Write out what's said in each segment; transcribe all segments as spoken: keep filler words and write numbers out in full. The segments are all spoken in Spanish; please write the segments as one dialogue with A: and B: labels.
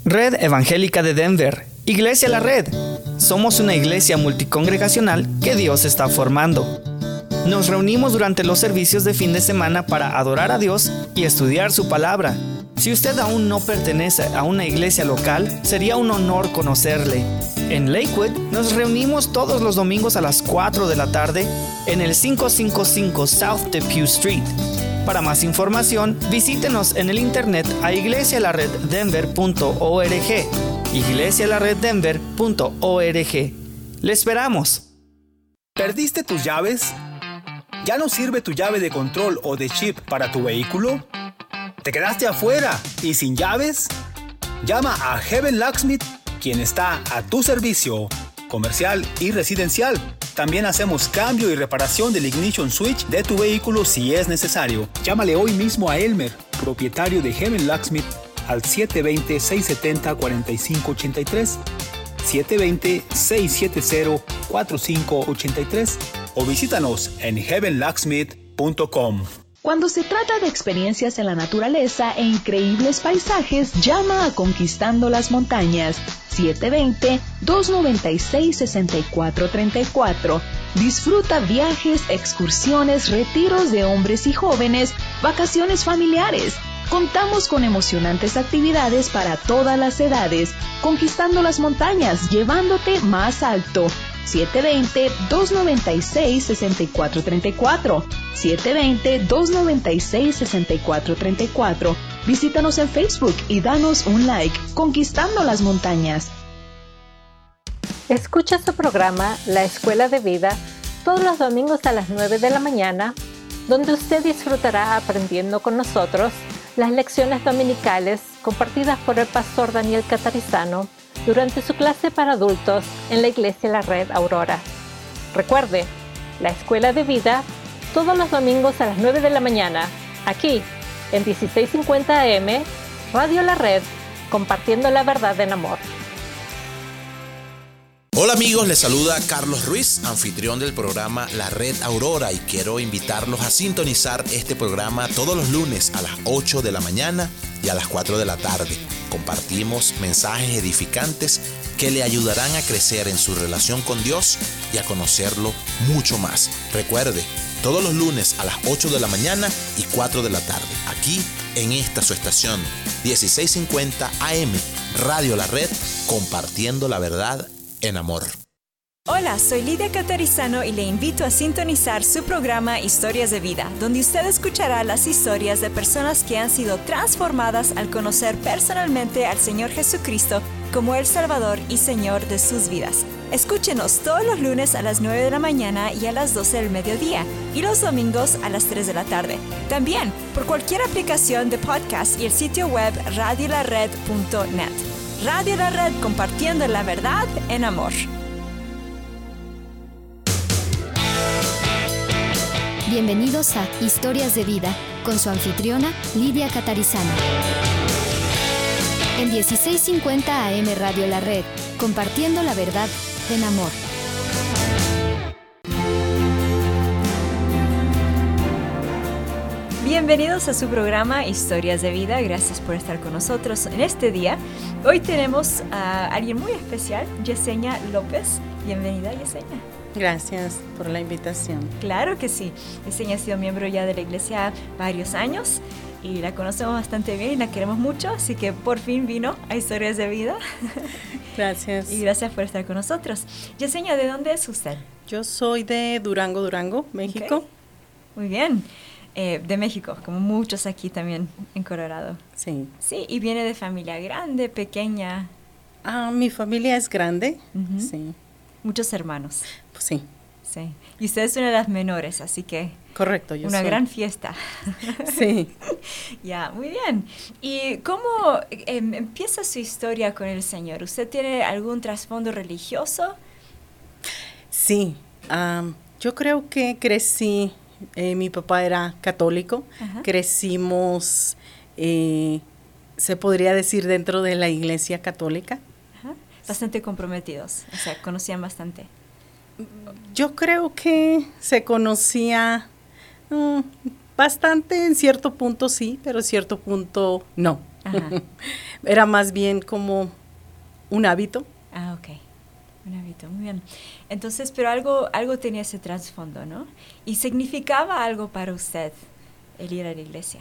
A: Red Evangélica de Denver, Iglesia La Red. Somos una iglesia multicongregacional que Dios está formando. Nos reunimos durante los servicios de fin de semana para adorar a Dios y estudiar su palabra. Si usted aún no pertenece a una iglesia local, sería un honor conocerle. En Lakewood nos reunimos todos los domingos a las cuatro de la tarde en el quinientos cincuenta y cinco South Depew Street. Para más información, visítenos en el internet a iglesia la red denver punto org, iglesia la red denver punto org. ¡Le esperamos!
B: ¿Perdiste tus llaves? ¿Ya no sirve tu llave de control o de chip para tu vehículo? ¿Te quedaste afuera y sin llaves? Llama a Heaven Locksmith, quien está a tu servicio, comercial y residencial. También hacemos cambio y reparación del ignition switch de tu vehículo si es necesario. Llámale hoy mismo a Elmer, propietario de Heaven Locksmith, al siete dos cero, seis siete cero, cuatro cinco ocho tres, siete dos cero, seis siete cero, cuatro cinco ocho tres o visítanos en heaven locksmith punto com.
C: Cuando se trata de experiencias en la naturaleza e increíbles paisajes, llama a Conquistando las Montañas, siete dos cero, dos nueve seis, seis cuatro tres cuatro. Disfruta viajes, excursiones, retiros de hombres y jóvenes, vacaciones familiares. Contamos con emocionantes actividades para todas las edades. Conquistando las Montañas, llevándote más alto. siete dos cero, dos nueve seis, seis cuatro tres cuatro. siete dos cero, dos nueve seis, seis cuatro tres cuatro. Visítanos en Facebook y danos un like. Conquistando las Montañas.
D: Escucha su programa La Escuela de Vida todos los domingos a las nueve de la mañana, donde usted disfrutará aprendiendo con nosotros las lecciones dominicales compartidas por el pastor Daniel Catarizano durante su clase para adultos en la Iglesia La Red Aurora. Recuerde, La Escuela de Vida todos los domingos a las nueve de la mañana, aquí en dieciséis cincuenta A M, Radio La Red, compartiendo la verdad en amor.
E: Hola amigos, les saluda Carlos Ruiz, anfitrión del programa La Red Aurora, y quiero invitarlos a sintonizar este programa todos los lunes a las ocho de la mañana y a las cuatro de la tarde. Compartimos mensajes edificantes que le ayudarán a crecer en su relación con Dios y a conocerlo mucho más. Recuerde, todos los lunes a las ocho de la mañana y cuatro de la tarde, aquí en esta su estación, dieciséis cincuenta A M, Radio La Red, compartiendo la verdad en amor.
F: Hola, soy Lidia Catarizano y le invito a sintonizar su programa Historias de Vida, donde usted escuchará las historias de personas que han sido transformadas al conocer personalmente al Señor Jesucristo como el Salvador y Señor de sus vidas. Escúchenos todos los lunes a las nueve de la mañana y a las doce del mediodía, y los domingos a las tres de la tarde. También por cualquier aplicación de podcast y el sitio web radio la red punto net. Radio La Red, compartiendo la verdad en amor.
G: Bienvenidos a Historias de Vida, con su anfitriona Lidia Catarizano. En dieciséis cincuenta A M Radio La Red, compartiendo la verdad en amor.
F: Bienvenidos a su programa Historias de Vida. Gracias por estar con nosotros en este día. Hoy tenemos a alguien muy especial, Yesenia López. Bienvenida, Yesenia.
H: Gracias por la invitación.
F: Claro que sí. Yesenia ha sido miembro ya de la iglesia varios años y la conocemos bastante bien y la queremos mucho, así que por fin vino a Historias de Vida.
H: Gracias.
F: Y gracias por estar con nosotros. Yesenia, ¿de dónde es usted?
H: Yo soy de Durango, Durango, México.
F: Okay. Muy bien. Eh, de México, como muchos aquí también en Colorado.
H: Sí.
F: Sí, y viene de familia grande, pequeña.
H: Ah, mi familia es grande, uh-huh. Sí.
F: Muchos hermanos.
H: Pues sí.
F: Sí. Y usted es una de las menores, así que...
H: Correcto, yo
F: una
H: soy.
F: gran fiesta.
H: Sí.
F: Ya, muy bien. ¿Y cómo eh, empieza su historia con el Señor? ¿Usted tiene algún trasfondo religioso?
H: Sí. Um, yo creo que crecí... Eh, mi papá era católico. Ajá. Crecimos, eh, se podría decir, dentro de la iglesia católica.
F: Ajá. Bastante comprometidos, o sea, conocían bastante.
H: Yo creo que se conocía um, bastante, en cierto punto sí, pero en cierto punto no. Ajá. Era más bien como un hábito.
F: Ah, ok. Un hábito, muy bien. Entonces, pero algo, algo tenía ese trasfondo, ¿no? ¿Y significaba algo para usted el ir a la iglesia?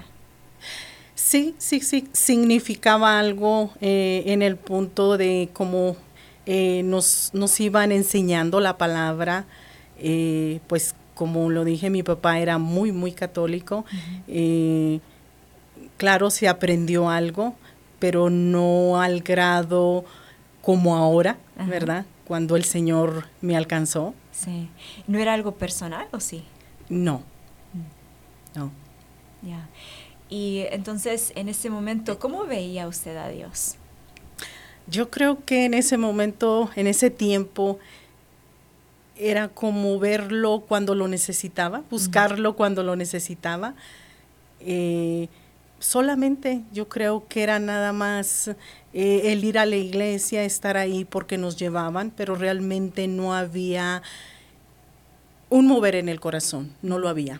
H: Sí, sí, sí, significaba algo eh, en el punto de cómo eh, nos, nos iban enseñando la palabra, eh, pues como lo dije, mi papá era muy, muy católico. Uh-huh. eh, claro, se aprendió algo, pero no al grado como ahora, uh-huh. ¿verdad? Cuando el Señor me alcanzó.
F: Sí. ¿No era algo personal o sí?
H: No, no.
F: Ya. Yeah. Y entonces, en ese momento, ¿cómo veía usted a Dios?
H: Yo creo que en ese momento, en ese tiempo, era como verlo cuando lo necesitaba, buscarlo uh-huh. cuando lo necesitaba. Eh, solamente yo creo que era nada más eh, el ir a la iglesia, estar ahí porque nos llevaban, pero realmente no había un mover en el corazón, no lo había.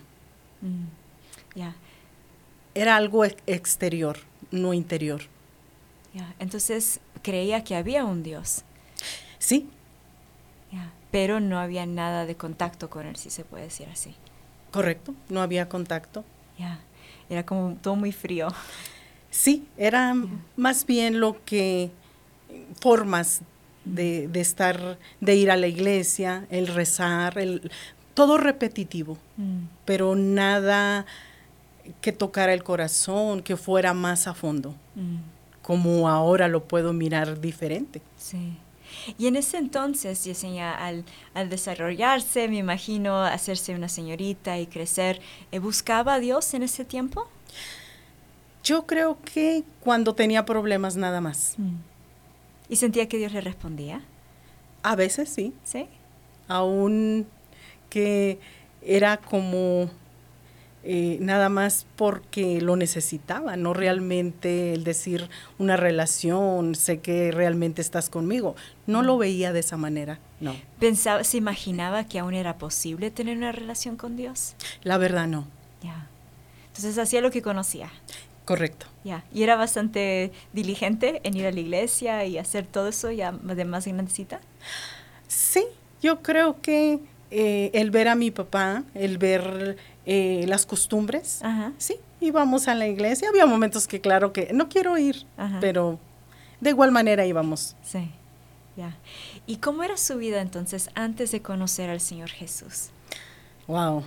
F: Mm. Yeah.
H: Era algo ex- exterior, no interior.
F: Yeah. Entonces, creía que había un Dios.
H: Sí.
F: Yeah. Pero no había nada de contacto con él, si se puede decir así.
H: Correcto, no había contacto.
F: Yeah. Era como todo muy frío.
H: Sí, era yeah. más bien lo que, formas de, de estar, de ir a la iglesia, el rezar, el, todo repetitivo, mm. pero nada que tocara el corazón, que fuera más a fondo, mm. como ahora lo puedo mirar diferente.
F: Sí. Y en ese entonces, Yesenia, al, al desarrollarse, me imagino, hacerse una señorita y crecer, ¿eh, ¿buscaba a Dios en ese tiempo?
H: Yo creo que cuando tenía problemas nada más.
F: Mm. ¿Y sentía que Dios le respondía?
H: A veces sí.
F: ¿Sí?
H: Aún que era como eh, nada más porque lo necesitaba, no realmente el decir una relación, sé que realmente estás conmigo. No mm. lo veía de esa manera, no.
F: ¿Pensaba, se imaginaba que aún era posible tener una relación con Dios?
H: La verdad no.
F: Ya. Entonces hacía lo que conocía.
H: Correcto.
F: Ya. ¿Y era bastante diligente en ir a la iglesia y hacer todo eso ya de más grandecita?
H: Sí, yo creo que eh, el ver a mi papá, el ver eh, las costumbres,
F: Ajá.
H: sí, íbamos a la iglesia. Había momentos que claro que no quiero ir,
F: Ajá.
H: pero de igual manera íbamos.
F: Sí, ya. ¿Y cómo era su vida entonces antes de conocer al Señor Jesús?
H: Wow.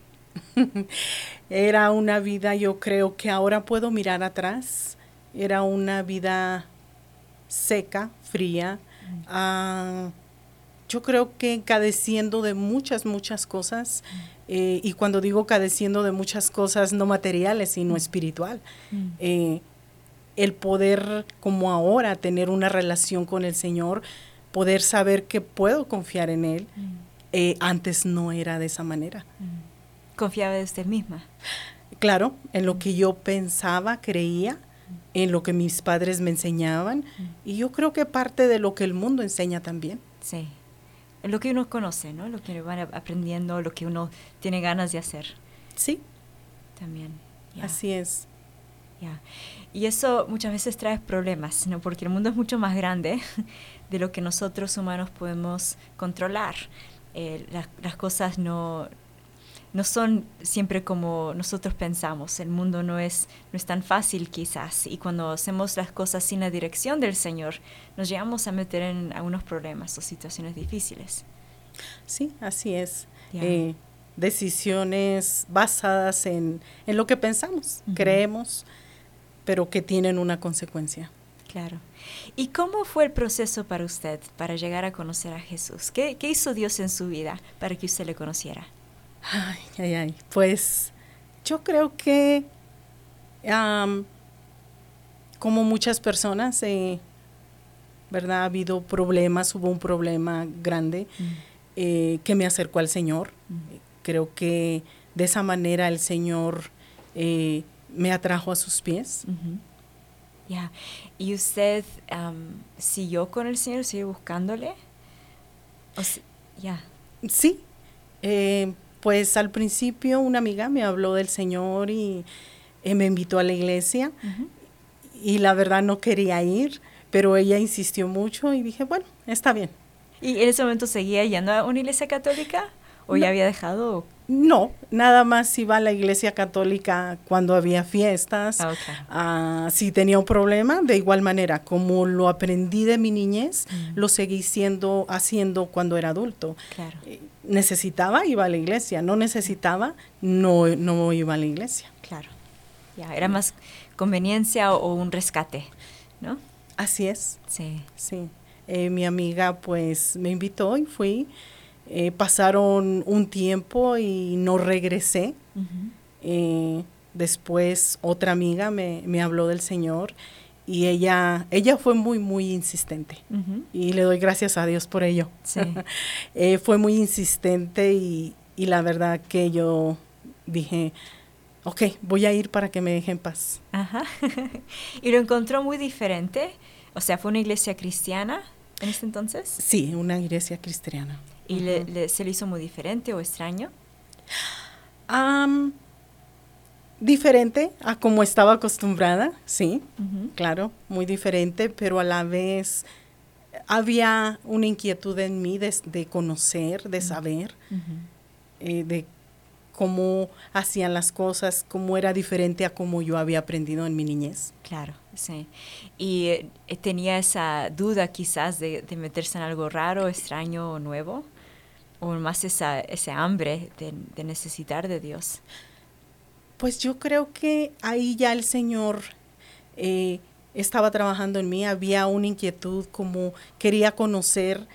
H: Era una vida, yo creo que ahora puedo mirar atrás, era una vida seca, fría, mm. uh, yo creo que cadeciendo de muchas, muchas cosas, mm. eh, y cuando digo cadeciendo de muchas cosas no materiales, sino mm. espiritual, mm. eh, el poder como ahora tener una relación con el Señor, poder saber que puedo confiar en Él, mm. eh, antes no era de esa manera.
F: Mm. ¿Confiaba de usted misma?
H: Claro, en lo que yo pensaba, creía, en lo que mis padres me enseñaban, y yo creo que parte de lo que el mundo enseña también.
F: Sí, lo que uno conoce, ¿no? Lo que van aprendiendo, lo que uno tiene ganas de hacer.
H: Sí.
F: También. Yeah.
H: Así es.
F: Yeah. Y eso muchas veces trae problemas, ¿no? Porque el mundo es mucho más grande de lo que nosotros humanos podemos controlar. Eh, las, las cosas no... no son siempre como nosotros pensamos. El mundo no es, no es tan fácil quizás. Y cuando hacemos las cosas sin la dirección del Señor, nos llegamos a meter en algunos problemas o situaciones difíciles.
H: Sí, así es.
F: Yeah.
H: Eh, decisiones basadas en, en lo que pensamos, uh-huh. creemos, pero que tienen una consecuencia.
F: Claro. ¿Y cómo fue el proceso para usted para llegar a conocer a Jesús? ¿Qué, qué hizo Dios en su vida para que usted le conociera?
H: Ay, ay, ay, pues yo creo que um, como muchas personas, eh, ¿verdad? Ha habido problemas, hubo un problema grande mm. eh, que me acercó al Señor. Mm. Creo que de esa manera el Señor eh, me atrajo a sus pies.
F: Uh-huh. Ya. Yeah. ¿Y usted um, siguió con el Señor, siguió buscándole? O si, yeah.
H: Sí. Eh, Pues al principio una amiga me habló del Señor y eh, me invitó a la iglesia. Uh-huh. y la verdad no quería ir, pero ella insistió mucho y dije, bueno, está bien.
F: ¿Y en ese momento seguía yendo a una iglesia católica o no, ya había dejado?
H: No, nada más iba a la iglesia católica cuando había fiestas.
F: Ah, okay.
H: uh, si tenía un problema, de igual manera, como lo aprendí de mi niñez, mm. lo seguí siendo, haciendo cuando era adulto.
F: Claro.
H: Eh, necesitaba, iba a la iglesia. No necesitaba, no, no iba a la iglesia.
F: Claro. Ya, era más conveniencia o, o un rescate, ¿no?
H: Así es.
F: Sí.
H: Sí. Eh, mi amiga, pues, me invitó y fui. Eh, pasaron un tiempo y no regresé. Uh-huh. Eh, después otra amiga me, me habló del Señor y ella, ella fue muy, muy insistente. Uh-huh. Y le doy gracias a Dios por ello.
F: Sí.
H: eh, fue muy insistente y, y la verdad que yo dije, ok, voy a ir para que me deje en paz.
F: Ajá. ¿Y lo encontró muy diferente? O sea, ¿fue una iglesia cristiana en ese entonces?
H: Sí, una iglesia cristiana.
F: ¿Y uh-huh. le, le, se le hizo muy diferente o extraño?
H: Um, diferente a como estaba acostumbrada, sí, uh-huh. claro, muy diferente, pero a la vez había una inquietud en mí de, de conocer, de saber, uh-huh. eh, de cómo hacían las cosas, cómo era diferente a cómo yo había aprendido en mi niñez.
F: Claro, sí. ¿Y eh, tenía esa duda quizás de, de meterse en algo raro, extraño o nuevo? ¿O más esa, ese hambre de, de necesitar de Dios?
H: Pues yo creo que ahí ya el Señor eh, estaba trabajando en mí, había una inquietud como quería conocer,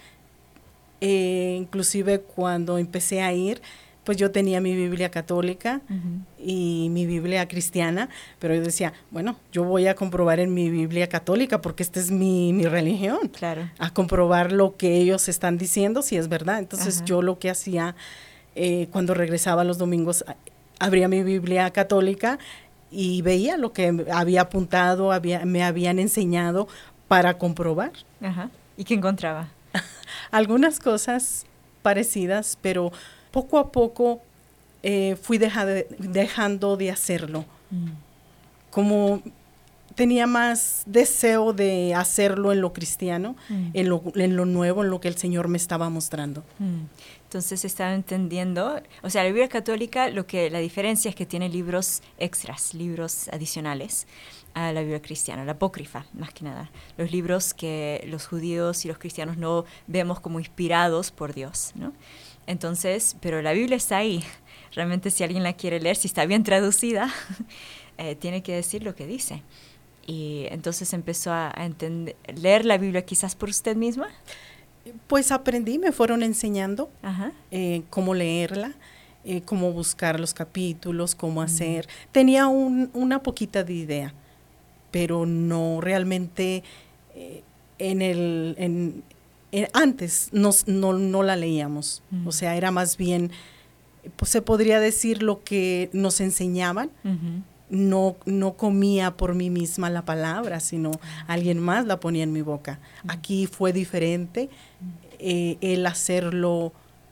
H: eh, inclusive cuando empecé a ir, pues yo tenía mi Biblia católica uh-huh. y mi Biblia cristiana, pero yo decía, bueno, yo voy a comprobar en mi Biblia católica porque esta es mi, mi religión.
F: Claro.
H: A comprobar lo que ellos están diciendo, si es verdad. Entonces uh-huh. yo lo que hacía eh, cuando regresaba los domingos, abría mi Biblia católica y veía lo que había apuntado, había, me habían enseñado para comprobar.
F: Uh-huh. ¿Y qué encontraba?
H: Algunas cosas parecidas, pero poco a poco eh, fui deja de, dejando de hacerlo. Mm. Como tenía más deseo de hacerlo en lo cristiano, mm. en, lo, en lo nuevo, en lo que el Señor me estaba mostrando.
F: Mm. Entonces estaba entendiendo, o sea, la Biblia católica, lo que la diferencia es que tiene libros extras, libros adicionales a la Biblia cristiana, la apócrifa, más que nada. Los libros que los judíos y los cristianos no vemos como inspirados por Dios, ¿no? Entonces, pero la Biblia está ahí. Realmente si alguien la quiere leer, si está bien traducida, eh, tiene que decir lo que dice. Y entonces empezó a, a entender, leer la Biblia quizás por usted misma.
H: Pues aprendí, me fueron enseñando eh, cómo leerla, eh, cómo buscar los capítulos, cómo hacer. Mm. Tenía un, una poquita de idea, pero no realmente eh, en el... En, Eh, antes nos, no, no la leíamos, uh-huh. o sea, era más bien, pues se podría decir lo que nos enseñaban, uh-huh. no, no comía por mí misma la palabra, sino uh-huh. alguien más la ponía en mi boca. Uh-huh. Aquí fue diferente eh, el hacerlo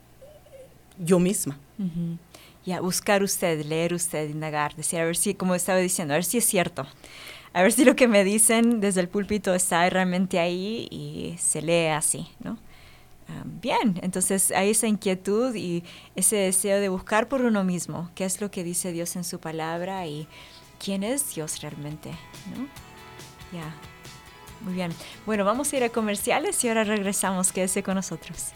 H: yo misma.
F: Uh-huh. Ya, yeah, buscar usted, leer usted, indagar, decir, a ver si, como estaba diciendo, a ver si es cierto. A ver si lo que me dicen desde el púlpito está realmente ahí y se lee así, ¿no? Um, bien, entonces hay esa inquietud y ese deseo de buscar por uno mismo qué es lo que dice Dios en su palabra y quién es Dios realmente, ¿no? Ya, yeah. Muy bien. Bueno, vamos a ir a comerciales y ahora regresamos. Quédese con nosotros.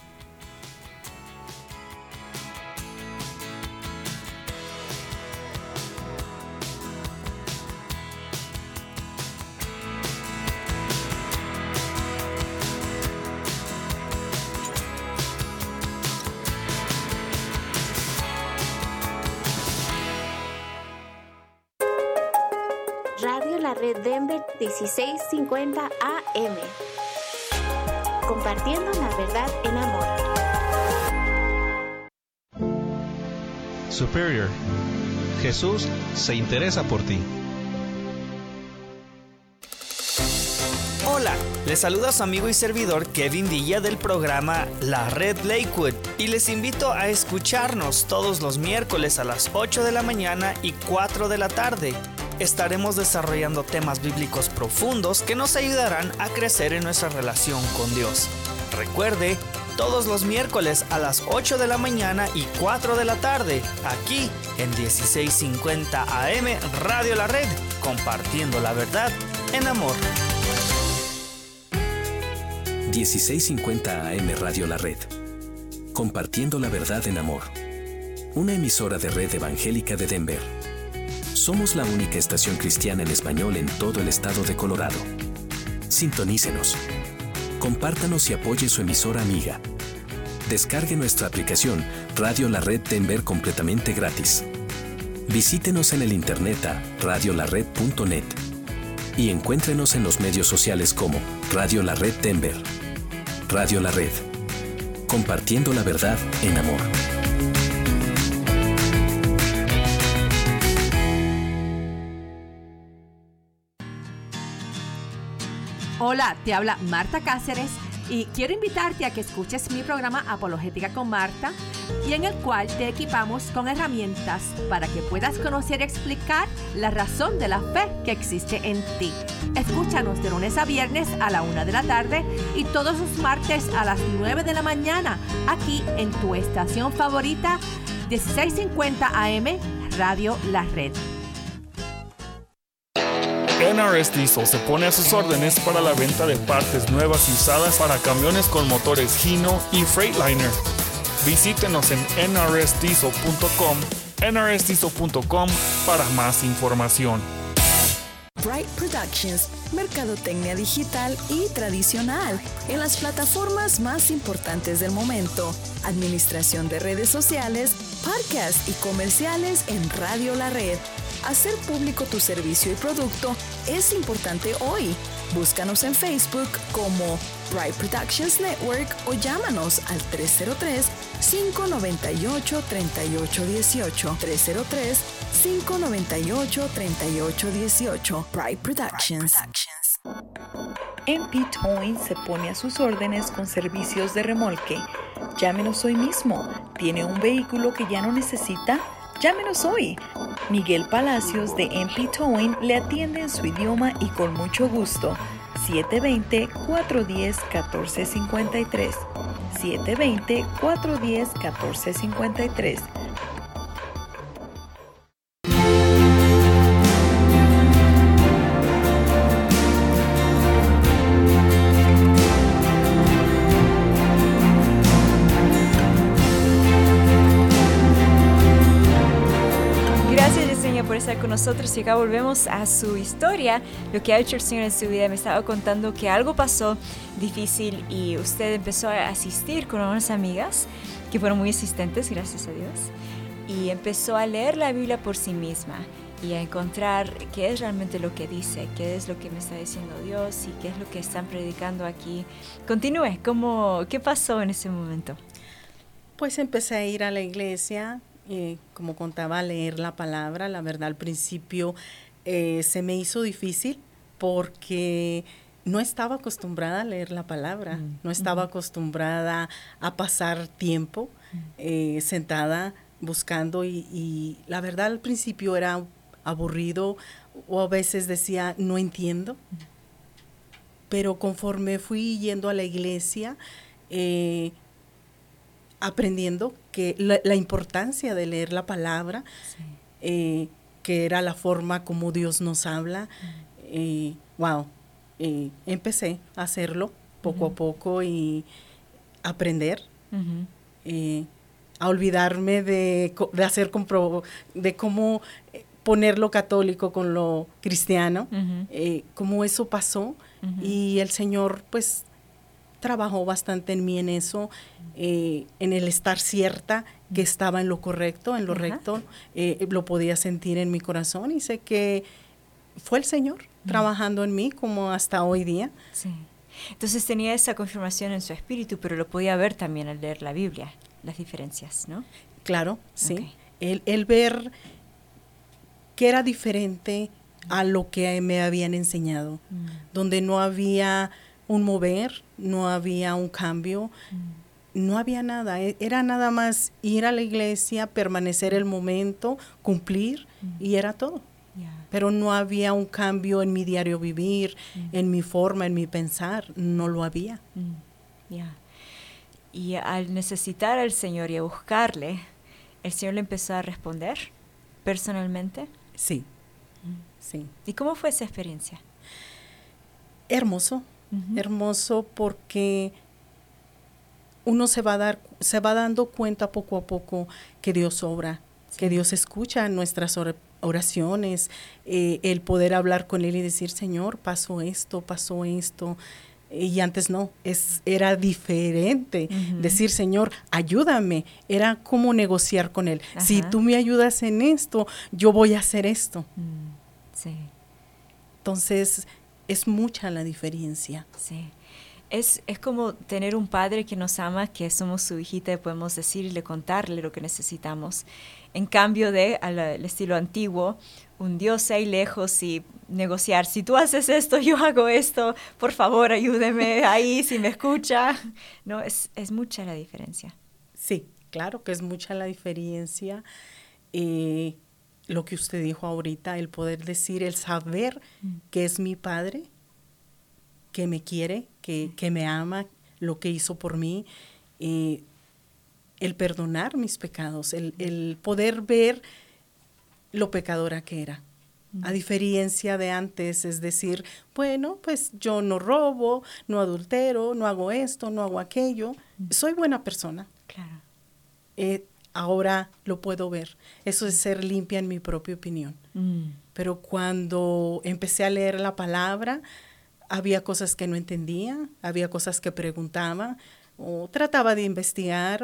I: Denver dieciséis cincuenta A M. Compartiendo la verdad en amor.
J: Superior. Jesús se interesa por ti.
A: Hola, les saluda su amigo y servidor Kevin Villa del programa La Red Lakewood y les invito a escucharnos todos los miércoles a las ocho de la mañana y cuatro de la tarde. estaremos desarrollando temas bíblicos profundos que nos ayudarán a crecer en nuestra relación con Dios. Recuerde, todos los miércoles a las ocho de la mañana y cuatro de la tarde, aquí en dieciséis cincuenta A M Radio La Red, compartiendo la verdad en amor.
K: dieciséis cincuenta A M Radio La Red, compartiendo la verdad en amor. Una emisora de Red Evangélica de Denver. Somos la única estación cristiana en español en todo el estado de Colorado. Sintonícenos. Compártanos y apoye su emisora amiga. Descargue nuestra aplicación Radio La Red Denver completamente gratis. Visítenos en el internet a radio la red punto net y encuéntrenos en los medios sociales como Radio La Red Denver. Radio La Red. Compartiendo la verdad en amor.
L: Hola, te habla Marta Cáceres y quiero invitarte a que escuches mi programa Apologética con Marta, y en el cual te equipamos con herramientas para que puedas conocer y explicar la razón de la fe que existe en ti. Escúchanos de lunes a viernes a la una de la tarde y todos los martes a las nueve de la mañana, aquí en tu estación favorita, dieciséis cincuenta A M Radio La Red.
M: N R S Diesel se pone a sus órdenes para la venta de partes nuevas y usadas para camiones con motores Hino y Freightliner. Visítenos en N R S diesel punto com, N R S diesel punto com para más información.
N: Bright Productions, mercadotecnia digital y tradicional en las plataformas más importantes del momento, administración de redes sociales, podcasts y comerciales en Radio La Red. Hacer público tu servicio y producto es importante hoy. Búscanos en Facebook como Bright Productions Network o llámanos al tres cero tres, cinco nueve ocho, tres ocho uno ocho. tres cero tres, cinco nueve ocho, tres ocho uno ocho. Bright Productions.
O: M P Towing se pone a sus órdenes con servicios de remolque. Llámenos hoy mismo. ¿Tiene un vehículo que ya no necesita? Llámenos hoy. Miguel Palacios de M P Towing le atiende en su idioma y con mucho gusto. siete dos cero, cuatro uno cero, uno cuatro cinco tres. siete dos cero, cuatro uno cero, uno cuatro cinco tres.
F: Con nosotros y acá volvemos a su historia, lo que ha hecho el Señor en su vida. Me estaba contando que algo pasó difícil y usted empezó a asistir con unas amigas que fueron muy asistentes, gracias a Dios, y empezó a leer la Biblia por sí misma y a encontrar qué es realmente lo que dice, qué es lo que me está diciendo Dios y qué es lo que están predicando aquí. Continúe, ¿cómo, qué pasó en ese momento?
H: Pues empecé a ir a la iglesia. Eh, como contaba, leer la palabra. La verdad, al principio eh, se me hizo difícil porque no estaba acostumbrada a leer la palabra, mm. no estaba mm. acostumbrada a pasar tiempo mm. eh, sentada buscando y, y la verdad al principio era aburrido o a veces decía no entiendo, mm. pero conforme fui yendo a la iglesia, eh, aprendiendo que la, la importancia de leer la palabra, sí. eh, que era la forma como Dios nos habla, uh-huh. eh, wow, eh, empecé a hacerlo poco uh-huh. a poco y aprender, uh-huh. eh, a olvidarme de, de hacer compro, de cómo poner lo católico con lo cristiano, uh-huh. eh, cómo eso pasó uh-huh. y el Señor pues trabajó bastante en mí en eso, eh, en el estar cierta que estaba en lo correcto, en lo Ajá. recto, eh, lo podía sentir en mi corazón y sé que fue el Señor uh-huh. trabajando en mí como hasta hoy día.
F: Sí. Entonces tenía esa confirmación en su espíritu, pero lo podía ver también al leer la Biblia, las diferencias, ¿no?
H: Claro, sí.
F: Okay.
H: El, el ver que era diferente a lo que me habían enseñado, uh-huh. donde no había un mover, no había un cambio, mm. no había nada, era nada más ir a la iglesia, permanecer el momento, cumplir, mm. y era todo. Yeah. Pero no había un cambio en mi diario vivir, mm. en mi forma, en mi pensar, no lo había.
F: Mm. Yeah. Y al necesitar al Señor y a buscarle, ¿el Señor le empezó a responder personalmente?
H: Sí, mm. sí.
F: ¿Y cómo fue esa experiencia?
H: Hermoso, uh-huh. hermoso porque uno se va a dar, se va dando cuenta poco a poco que Dios obra, sí. que Dios escucha nuestras oraciones, eh, el poder hablar con Él y decir, Señor, pasó esto, pasó esto. Y antes no, es, era diferente. Uh-huh. Decir, Señor, ayúdame. Era como negociar con Él. Ajá. Si tú me ayudas en esto, yo voy a hacer esto.
F: Mm, sí.
H: Entonces, es mucha la diferencia.
F: Sí. Es, es como tener un padre que nos ama, que somos su hijita y podemos decirle, contarle lo que necesitamos. En cambio de, al, al estilo antiguo, un Dios ahí lejos y negociar. Si tú haces esto, yo hago esto. Por favor, ayúdeme ahí si me escucha. No, es, es mucha la diferencia.
H: Sí, claro que es mucha la diferencia. Eh, lo que usted dijo ahorita, el poder decir, el saber mm. que es mi padre, que me quiere, que, que me ama, lo que hizo por mí, eh, el perdonar mis pecados, el, el poder ver lo pecadora que era. Mm. A diferencia de antes, es decir, bueno, pues yo no robo, no adultero, no hago esto, no hago aquello, mm. soy buena persona.
F: Claro.
H: Eh, ahora lo puedo ver. Eso es ser limpia en mi propia opinión. Mm. Pero cuando empecé a leer la palabra, había cosas que no entendía, había cosas que preguntaba o trataba de investigar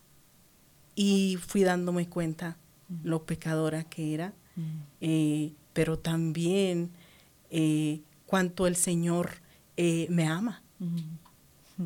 H: y fui dándome cuenta mm. lo pecadora que era, mm. eh, pero también eh, cuánto el Señor eh, me ama.
F: Mm.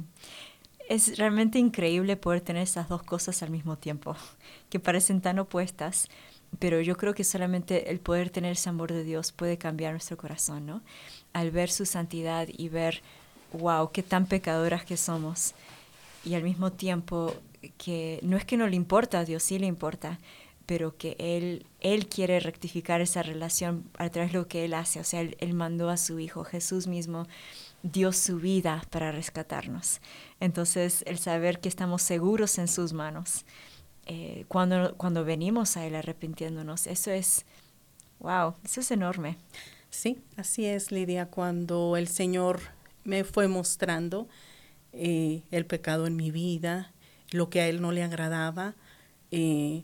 F: Es realmente increíble poder tener esas dos cosas al mismo tiempo, que parecen tan opuestas, pero yo creo que solamente el poder tener ese amor de Dios puede cambiar nuestro corazón, ¿no? Al ver su santidad y ver, wow, qué tan pecadoras que somos, y al mismo tiempo que no es que no le importa a Dios, sí le importa, pero que Él, él quiere rectificar esa relación a través de lo que Él hace. O sea, Él, él mandó a su Hijo, Jesús mismo dio su vida para rescatarnos. Entonces, el saber que estamos seguros en sus manos, eh, cuando, cuando venimos a Él arrepintiéndonos, eso es, wow, eso es enorme.
H: Sí, así es, Lidia, cuando el Señor me fue mostrando eh, el pecado en mi vida, lo que a Él no le agradaba, eh,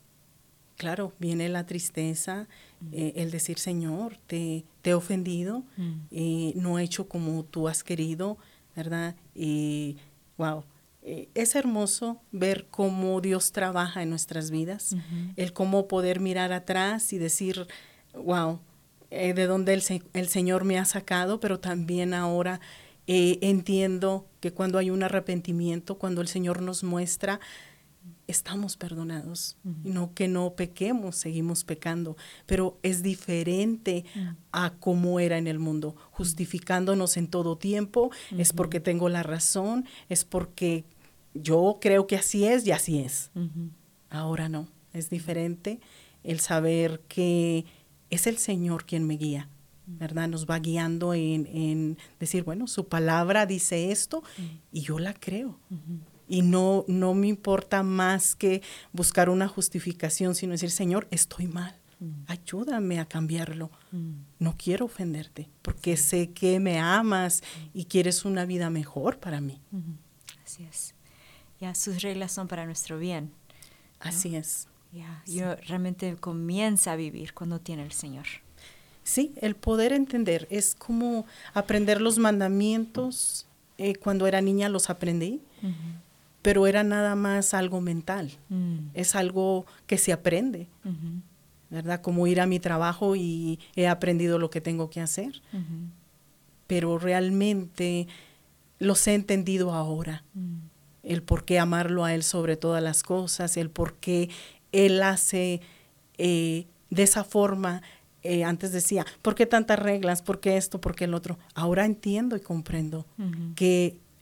H: claro, viene la tristeza, mm. eh, el decir, Señor, te, te he ofendido, mm. eh, no he hecho como tú has querido, ¿verdad? Y, wow, eh, es hermoso ver cómo Dios trabaja en nuestras vidas, uh-huh. el cómo poder mirar atrás y decir, wow, eh, de dónde el, el Señor me ha sacado, pero también ahora eh, entiendo que cuando hay un arrepentimiento, cuando el Señor nos muestra, estamos perdonados, uh-huh. no que no pequemos, seguimos pecando, pero es diferente uh-huh. a cómo era en el mundo, justificándonos en todo tiempo, uh-huh. es porque tengo la razón, es porque yo creo que así es y así es. Uh-huh. Ahora no, es diferente el saber que es el Señor quien me guía, ¿verdad? Nos va guiando en, en decir, bueno, su palabra dice esto uh-huh. y yo la creo. Uh-huh. Y no, no me importa más que buscar una justificación, sino decir, Señor, estoy mal, mm. ayúdame a cambiarlo. Mm. No quiero ofenderte, porque sí. sé que me amas mm. y quieres una vida mejor para mí.
F: Mm-hmm. Así es. Ya, sus reglas son para nuestro bien, ¿no?
H: Así es.
F: Ya, sí. Uno realmente comienza a vivir cuando tiene el Señor.
H: Sí, el poder entender es como aprender los mandamientos. Eh, cuando era niña los aprendí. Mm-hmm. Pero era nada más algo mental, mm. es algo que se aprende, uh-huh. ¿verdad? Como ir a mi trabajo y he aprendido lo que tengo que hacer, uh-huh. pero realmente los he entendido ahora, mm. el por qué amarlo a Él sobre todas las cosas, el por qué Él hace eh, de esa forma. Eh, antes decía, ¿por qué tantas reglas? ¿Por qué esto? ¿Por qué el otro? Ahora entiendo y comprendo uh-huh. que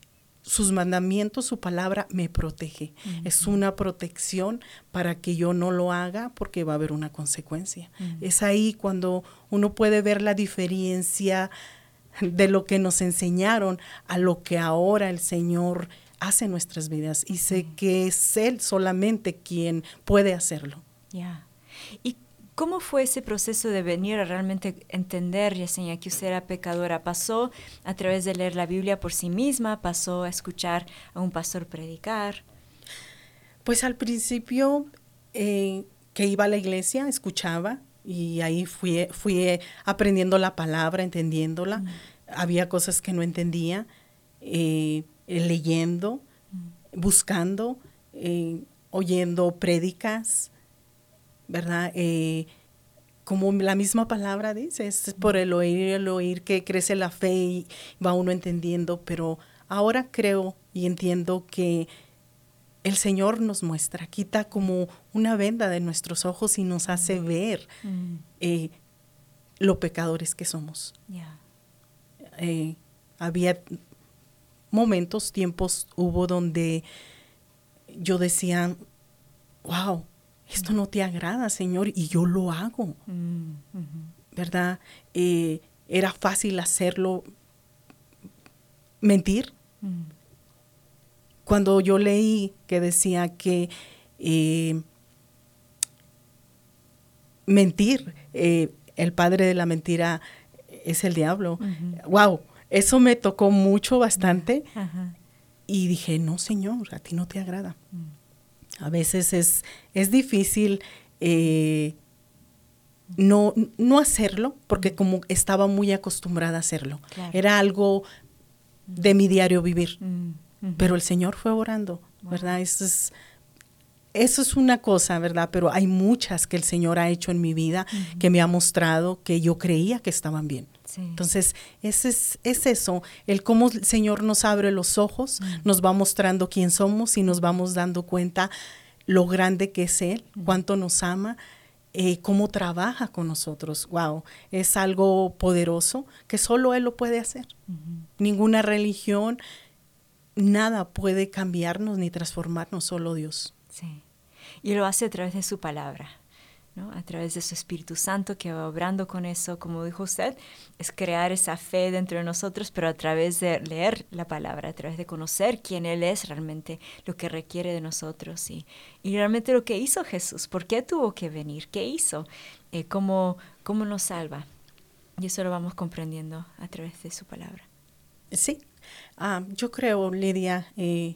H: sus mandamientos, su palabra me protege. Uh-huh. Es una protección para que yo no lo haga porque va a haber una consecuencia. Uh-huh. Es ahí cuando uno puede ver la diferencia de lo que nos enseñaron a lo que ahora el Señor hace en nuestras vidas. Y sé uh-huh. que es Él solamente quien puede hacerlo.
F: Ya. Yeah. ¿Y cómo fue ese proceso de venir a realmente entender, Yesenia, que usted era pecadora? ¿Pasó a través de leer la Biblia por sí misma? ¿Pasó a escuchar a un pastor predicar?
H: Pues al principio eh, que iba a la iglesia, escuchaba y ahí fui, fui aprendiendo la palabra, entendiéndola. Mm. Había cosas que no entendía, eh, leyendo, mm. buscando, eh, oyendo prédicas, ¿verdad? Eh, como la misma palabra dice, es por el oír y el oír que crece la fe y va uno entendiendo, pero ahora creo y entiendo que el Señor nos muestra, quita como una venda de nuestros ojos y nos hace ver mm. eh, lo pecadores que somos.
F: Yeah.
H: Eh, había momentos, tiempos hubo donde yo decía, wow, esto no te agrada, Señor, y yo lo hago, mm-hmm. ¿verdad? Eh, era fácil hacerlo, mentir. Mm. Cuando yo leí que decía que eh, mentir, eh, el padre de la mentira es el diablo. Uh-huh. Wow, eso me tocó mucho, bastante. Uh-huh. Y dije, no, Señor, a ti no te agrada. Uh-huh. A veces es, es difícil eh, no, no hacerlo, porque como estaba muy acostumbrada a hacerlo. Claro. Era algo de mi diario vivir. Uh-huh. Pero el Señor fue orando, wow. ¿verdad? Eso es, eso es una cosa, ¿verdad? Pero hay muchas que el Señor ha hecho en mi vida, uh-huh. que me ha mostrado que yo creía que estaban bien. Sí. Entonces, ese es, es eso, el cómo el Señor nos abre los ojos, uh-huh. nos va mostrando quién somos y nos vamos dando cuenta lo grande que es Él, uh-huh. cuánto nos ama, eh, cómo trabaja con nosotros. Wow, es algo poderoso que solo Él lo puede hacer. Uh-huh. Ninguna religión, nada puede cambiarnos ni transformarnos, solo Dios.
F: Sí, y lo hace a través de su palabra, ¿no? A través de su Espíritu Santo que va obrando con eso, como dijo usted, es crear esa fe dentro de nosotros, pero a través de leer la palabra, a través de conocer quién Él es realmente, lo que requiere de nosotros y, y realmente lo que hizo Jesús, por qué tuvo que venir, qué hizo, eh, cómo, cómo nos salva. Y eso lo vamos comprendiendo a través de su palabra.
H: Sí. Ah, yo creo, Lidia, eh,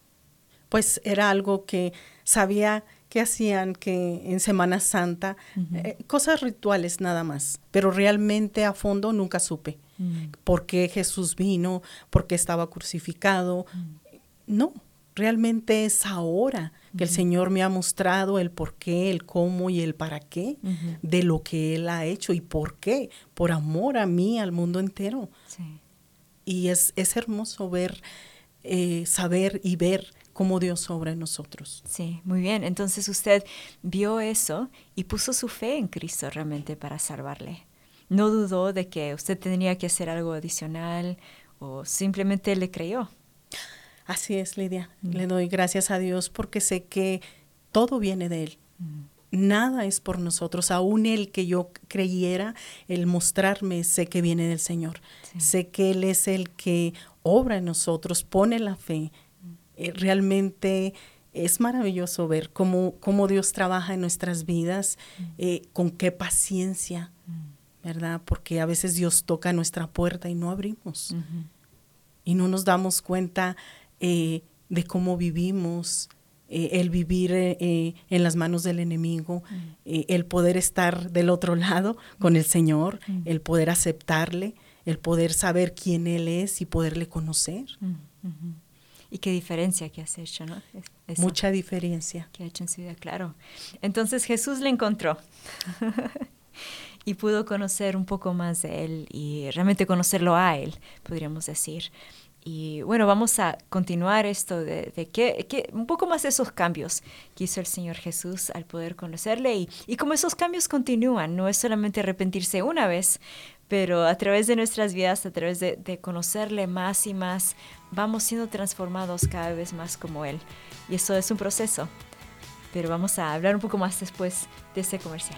H: pues era algo que sabía que hacían que en Semana Santa, uh-huh. eh, cosas rituales nada más, pero realmente a fondo nunca supe uh-huh. por qué Jesús vino, por qué estaba crucificado. Uh-huh. No, realmente es ahora uh-huh. que el Señor me ha mostrado el por qué, el cómo y el para qué uh-huh. de lo que Él ha hecho y por qué, por amor a mí, al mundo entero.
F: Sí.
H: Y es, es hermoso ver, eh, saber y ver cómo Dios obra en nosotros.
F: Sí, muy bien. Entonces usted vio eso y puso su fe en Cristo realmente para salvarle. No dudó de que usted tenía que hacer algo adicional o simplemente le creyó.
H: Así es, Lidia. Mm. Le doy gracias a Dios porque sé que todo viene de Él. Mm. Nada es por nosotros, aún el que yo creyera, el mostrarme, sé que viene del Señor. Sí. Sé que Él es el que obra en nosotros, pone la fe. Mm. Eh, realmente es maravilloso ver cómo, cómo Dios trabaja en nuestras vidas, mm. eh, con qué paciencia, mm. ¿verdad? Porque a veces Dios toca nuestra puerta y no abrimos. Mm-hmm. Y no nos damos cuenta eh, de cómo vivimos, Eh, el vivir eh, en las manos del enemigo, mm. eh, el poder estar del otro lado con el Señor, mm. el poder aceptarle, el poder saber quién Él es y poderle conocer.
F: Mm. Mm-hmm. Y qué diferencia que has hecho, ¿no? Eso,
H: mucha diferencia.
F: Que ha hecho en su vida, claro. Entonces Jesús le encontró y pudo conocer un poco más de Él y realmente conocerlo a Él, podríamos decir. Y bueno, vamos a continuar esto de, de que, que un poco más de esos cambios que hizo el Señor Jesús al poder conocerle y, y cómo esos cambios continúan. No es solamente arrepentirse una vez, pero a través de nuestras vidas, a través de, de conocerle más y más, vamos siendo transformados cada vez más como Él. Y eso es un proceso, pero vamos a hablar un poco más después de este comercial.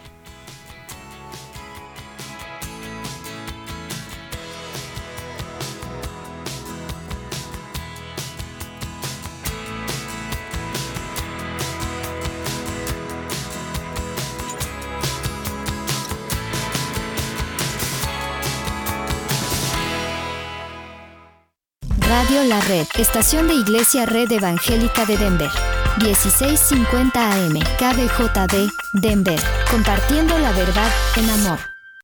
G: Radio La Red, estación de Iglesia Red Evangélica de Denver. dieciséis cincuenta A M, K B J D, Denver. Compartiendo la verdad en amor.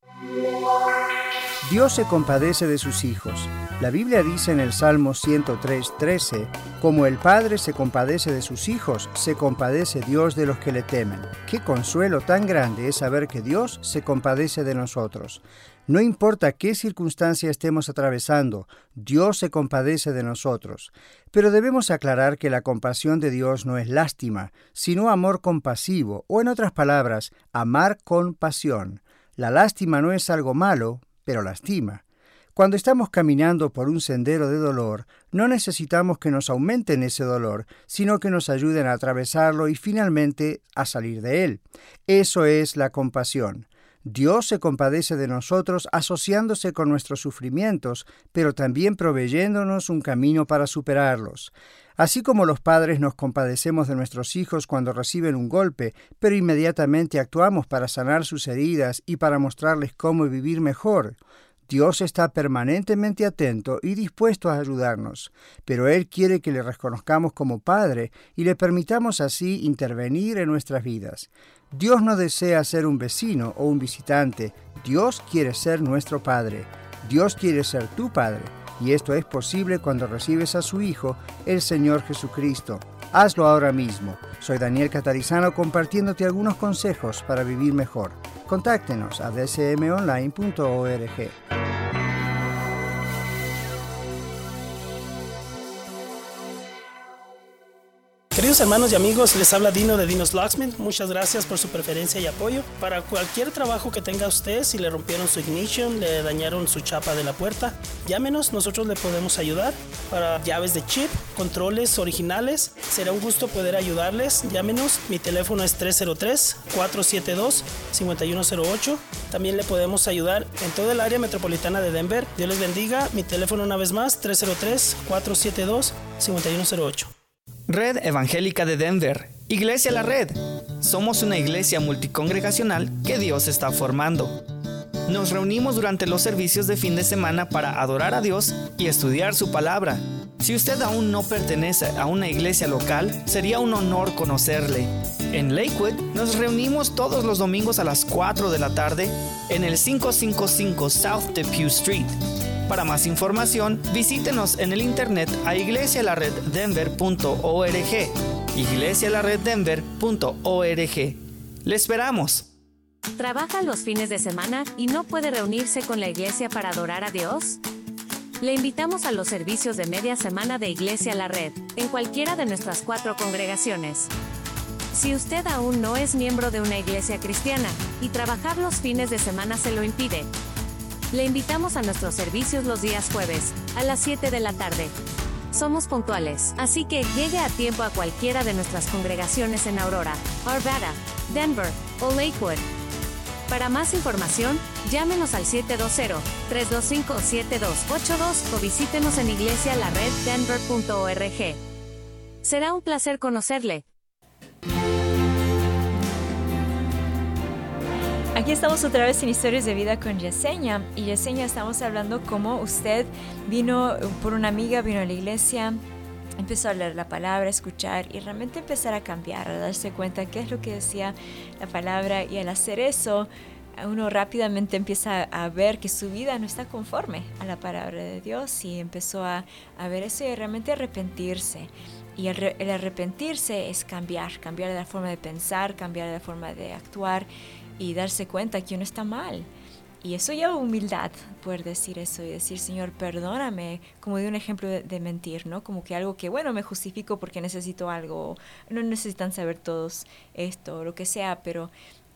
P: Dios se compadece de sus hijos. La Biblia dice en el Salmo ciento tres, trece, como el Padre se compadece de sus hijos, se compadece Dios de los que le temen. Qué consuelo tan grande es saber que Dios se compadece de nosotros. No importa qué circunstancia estemos atravesando, Dios se compadece de nosotros. Pero debemos aclarar que la compasión de Dios no es lástima, sino amor compasivo, o en otras palabras, amar con pasión. La lástima no es algo malo, pero lastima. Cuando estamos caminando por un sendero de dolor, no necesitamos que nos aumenten ese dolor, sino que nos ayuden a atravesarlo y finalmente a salir de él. Eso es la compasión. Dios se compadece de nosotros asociándose con nuestros sufrimientos, pero también proveyéndonos un camino para superarlos. Así como los padres nos compadecemos de nuestros hijos cuando reciben un golpe, pero inmediatamente actuamos para sanar sus heridas y para mostrarles cómo vivir mejor, Dios está permanentemente atento y dispuesto a ayudarnos, pero Él quiere que le reconozcamos como Padre y le permitamos así intervenir en nuestras vidas. Dios no desea ser un vecino o un visitante. Dios quiere ser nuestro Padre. Dios quiere ser tu Padre, y esto es posible cuando recibes a su Hijo, el Señor Jesucristo. Hazlo ahora mismo. Soy Daniel Catarizano compartiéndote algunos consejos para vivir mejor. Contáctenos a d c m online punto org.
Q: Queridos hermanos y amigos, les habla Dino de Dino's Locksmith. Muchas gracias por su preferencia y apoyo. Para cualquier trabajo que tenga usted, si le rompieron su ignition, le dañaron su chapa de la puerta, llámenos, nosotros le podemos ayudar. Para llaves de chip, controles originales, será un gusto poder ayudarles. Llámenos, mi teléfono es tres cero tres, cuatro siete dos, cinco uno cero ocho. También le podemos ayudar en todo el área metropolitana de Denver. Dios les bendiga. Mi teléfono una vez más, tres cero tres, cuatro siete dos, cinco uno cero ocho.
A: Red Evangélica de Denver, Iglesia La Red. Somos una iglesia multicongregacional que Dios está formando. Nos reunimos durante los servicios de fin de semana para adorar a Dios y estudiar su palabra. Si usted aún no pertenece a una iglesia local, sería un honor conocerle. En Lakewood nos reunimos todos los domingos a las cuatro de la tarde en el quinientos cincuenta y cinco South Depew Street. Para más información, visítenos en el internet a iglesia la red denver punto org, iglesia la red denver punto org. ¡Le esperamos!
R: ¿Trabaja los fines de semana y no puede reunirse con la iglesia para adorar a Dios? Le invitamos a los servicios de media semana de Iglesia La Red, en cualquiera de nuestras cuatro congregaciones. Si usted aún no es miembro de una iglesia cristiana y trabajar los fines de semana se lo impide, le invitamos a nuestros servicios los días jueves, a las siete de la tarde. Somos puntuales, así que llegue a tiempo a cualquiera de nuestras congregaciones en Aurora, Arvada, Denver o Lakewood. Para más información, llámenos al siete dos cero, tres dos cinco, siete dos ocho dos o visítenos en iglesia la red denver punto org. Será un placer conocerle.
F: Aquí estamos otra vez en Historias de Vida con Yesenia. Y Yesenia, estamos hablando cómo usted vino por una amiga, vino a la iglesia, empezó a leer la palabra, a escuchar y realmente empezar a cambiar, a darse cuenta qué es lo que decía la palabra. Y al hacer eso, uno rápidamente empieza a ver que su vida no está conforme a la palabra de Dios y empezó a, a ver eso y realmente arrepentirse. Y el, el arrepentirse es cambiar, cambiar la forma de pensar, cambiar la forma de actuar y darse cuenta que uno está mal. Y eso lleva humildad, poder decir eso y decir, Señor, perdóname, como de un ejemplo de, de mentir, ¿no? Como que algo que, bueno, me justifico porque necesito algo, no necesitan saber todos esto o lo que sea, pero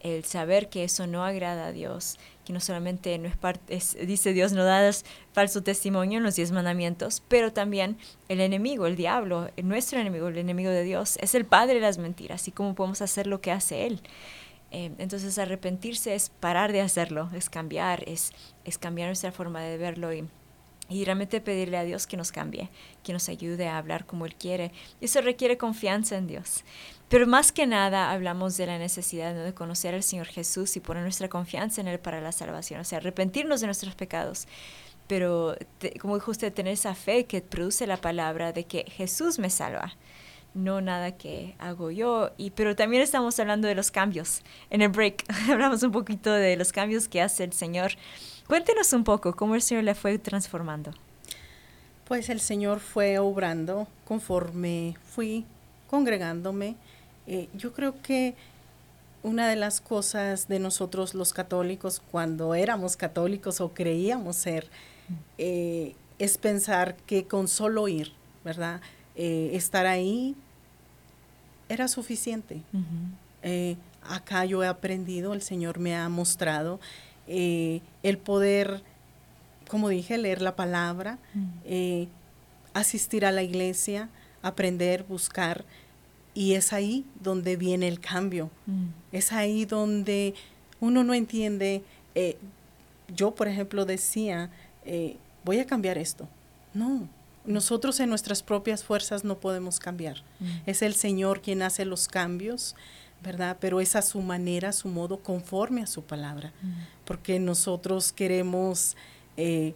F: el saber que eso no agrada a Dios, que no solamente no es parte, es, dice Dios, no das falso testimonio en los diez mandamientos, pero también el enemigo, el diablo, nuestro enemigo, el enemigo de Dios, es el padre de las mentiras, y cómo podemos hacer lo que hace él. Eh, entonces arrepentirse es parar de hacerlo, es cambiar, es, es cambiar nuestra forma de verlo y Y realmente pedirle a Dios que nos cambie, que nos ayude a hablar como Él quiere. Y eso requiere confianza en Dios. Pero más que nada hablamos de la necesidad, ¿no?, de conocer al Señor Jesús y poner nuestra confianza en Él para la salvación. O sea, arrepentirnos de nuestros pecados. Pero, te, como dijo usted, tener esa fe que produce la palabra de que Jesús me salva. No nada que hago yo. Y, pero también estamos hablando de los cambios. En el break hablamos un poquito de los cambios que hace el Señor. Cuéntenos un poco cómo el Señor le fue transformando.
H: Pues el Señor fue obrando conforme fui congregándome. Eh, yo creo que una de las cosas de nosotros los católicos, cuando éramos católicos o creíamos ser, eh, es pensar que con solo ir, ¿verdad? Eh, estar ahí era suficiente. Uh-huh. Eh, acá yo he aprendido, el Señor me ha mostrado Eh, el poder, como dije, leer la palabra, mm. eh, asistir a la iglesia, aprender, buscar, y es ahí donde viene el cambio. Mm. Es ahí donde uno no entiende. Eh, yo, por ejemplo, decía, eh, voy a cambiar esto. No, nosotros en nuestras propias fuerzas no podemos cambiar. Mm. Es el Señor quien hace los cambios, ¿verdad? Pero es a su manera, a su modo, conforme a su palabra. Mm. Porque nosotros queremos eh,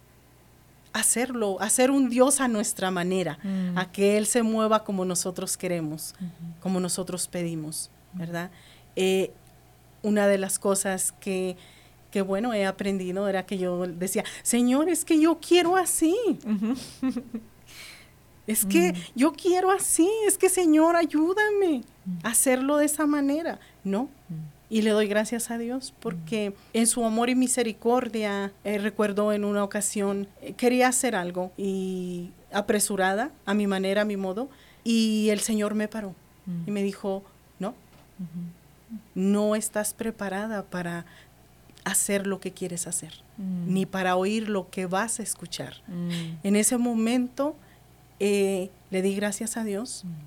H: hacerlo, hacer un Dios a nuestra manera, mm. a que Él se mueva como nosotros queremos, mm-hmm. como nosotros pedimos, ¿verdad? Eh, una de las cosas que, que, bueno, he aprendido era que yo decía, Señor, es que yo quiero así. Mm-hmm. Es que mm. yo quiero así, es que Señor, ayúdame mm. a hacerlo de esa manera. No, mm. y le doy gracias a Dios porque mm. en su amor y misericordia, eh, recuerdo en una ocasión, eh, quería hacer algo y apresurada, a mi manera, a mi modo, y el Señor me paró mm. y me dijo, no, mm-hmm. no estás preparada para hacer lo que quieres hacer, mm. ni para oír lo que vas a escuchar. Mm. En ese momento, Eh, le di gracias a Dios, mm.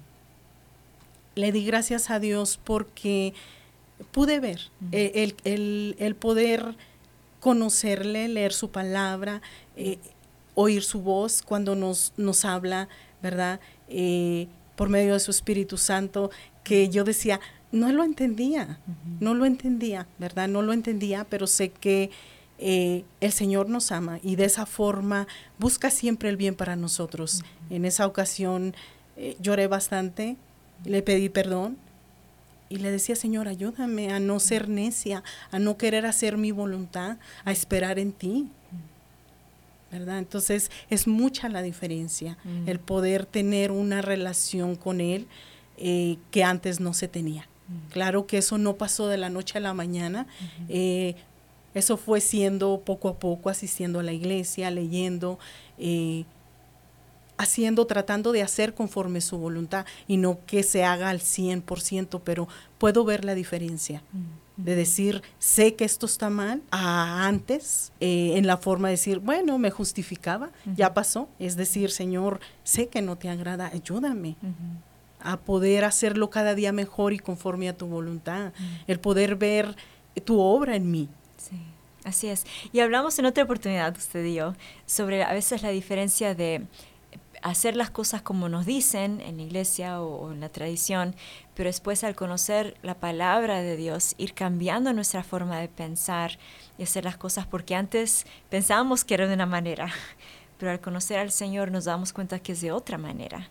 H: le di gracias a Dios porque pude ver mm. eh, el, el, el poder conocerle, leer su palabra, eh, oír su voz cuando nos, nos habla, ¿verdad? Eh, por medio de su Espíritu Santo, que yo decía, no lo entendía, mm-hmm. no lo entendía, ¿verdad? No lo entendía, pero sé que Eh, el Señor nos ama y de esa forma busca siempre el bien para nosotros. Uh-huh. En esa ocasión eh, lloré bastante, le pedí perdón y le decía, Señor, ayúdame a no ser necia, a no querer hacer mi voluntad, a esperar en ti, ¿verdad? Entonces es mucha la diferencia, uh-huh. el poder tener una relación con Él eh, que antes no se tenía. Uh-huh. Claro que eso no pasó de la noche a la mañana, uh-huh. eh, eso fue siendo poco a poco, asistiendo a la iglesia, leyendo, eh, haciendo, tratando de hacer conforme su voluntad y no que se haga al cien por ciento, pero puedo ver la diferencia mm-hmm. de decir, sé que esto está mal, a antes, eh, en la forma de decir, bueno, me justificaba, mm-hmm. ya pasó, es decir, Señor, sé que no te agrada, ayúdame. Mm-hmm. a poder hacerlo cada día mejor y conforme a tu voluntad, mm-hmm. el poder ver tu obra en mí.
F: Sí, así es. Y hablamos en otra oportunidad, usted y yo, sobre a veces la diferencia de hacer las cosas como nos dicen en la iglesia o, o en la tradición, pero después al conocer la palabra de Dios, ir cambiando nuestra forma de pensar y hacer las cosas, porque antes pensábamos que era de una manera, pero al conocer al Señor nos damos cuenta que es de otra manera.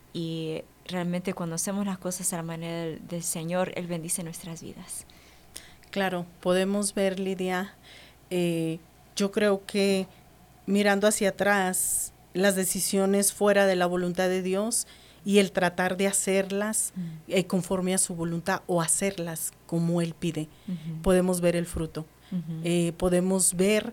F: Y realmente cuando hacemos las cosas a la manera del, del Señor, Él bendice nuestras vidas.
H: Claro, podemos ver, Lidia, eh, yo creo que mirando hacia atrás, las decisiones fuera de la voluntad de Dios y el tratar de hacerlas mm. eh, conforme a su voluntad o hacerlas como Él pide, uh-huh. podemos ver el fruto. Uh-huh. Eh, podemos ver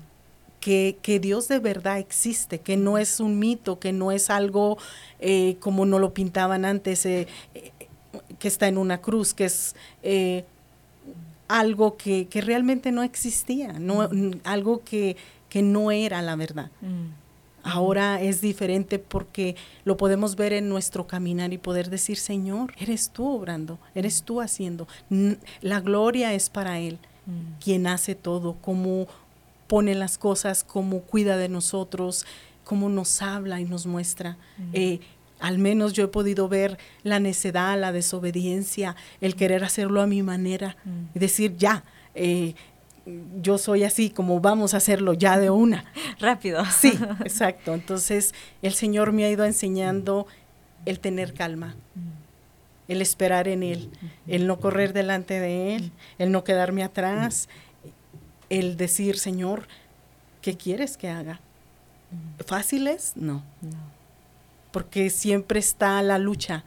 H: que, que Dios de verdad existe, que no es un mito, que no es algo eh, como nos lo pintaban antes, eh, eh, que está en una cruz, que es... Eh, algo que, que realmente no existía, no, mm. algo que, que no era la verdad. Mm. Ahora es diferente porque lo podemos ver en nuestro caminar y poder decir, Señor, eres tú obrando, eres tú haciendo. La gloria es para Él, mm. quien hace todo, cómo pone las cosas, cómo cuida de nosotros, cómo nos habla y nos muestra. Mm. Eh, al menos yo he podido ver la necedad, la desobediencia, el querer hacerlo a mi manera mm. y decir, ya, eh, yo soy así, como vamos a hacerlo ya de una.
F: Rápido.
H: Sí, exacto. Entonces, el Señor me ha ido enseñando el tener calma, el esperar en Él, el no correr delante de Él, el no quedarme atrás, el decir, Señor, ¿qué quieres que haga? ¿Fácil es? No. Porque siempre está la lucha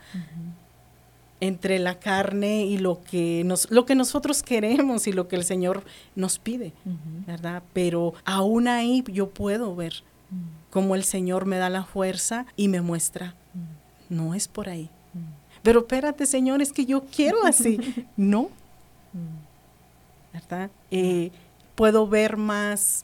H: entre la carne y lo que nos, lo que nosotros queremos y lo que el Señor nos pide, uh-huh. ¿verdad? Pero aún ahí yo puedo ver uh-huh. cómo el Señor me da la fuerza y me muestra, uh-huh. no es por ahí. Uh-huh. Pero espérate, Señor, es que yo quiero así. No, uh-huh. ¿verdad? Eh, puedo ver más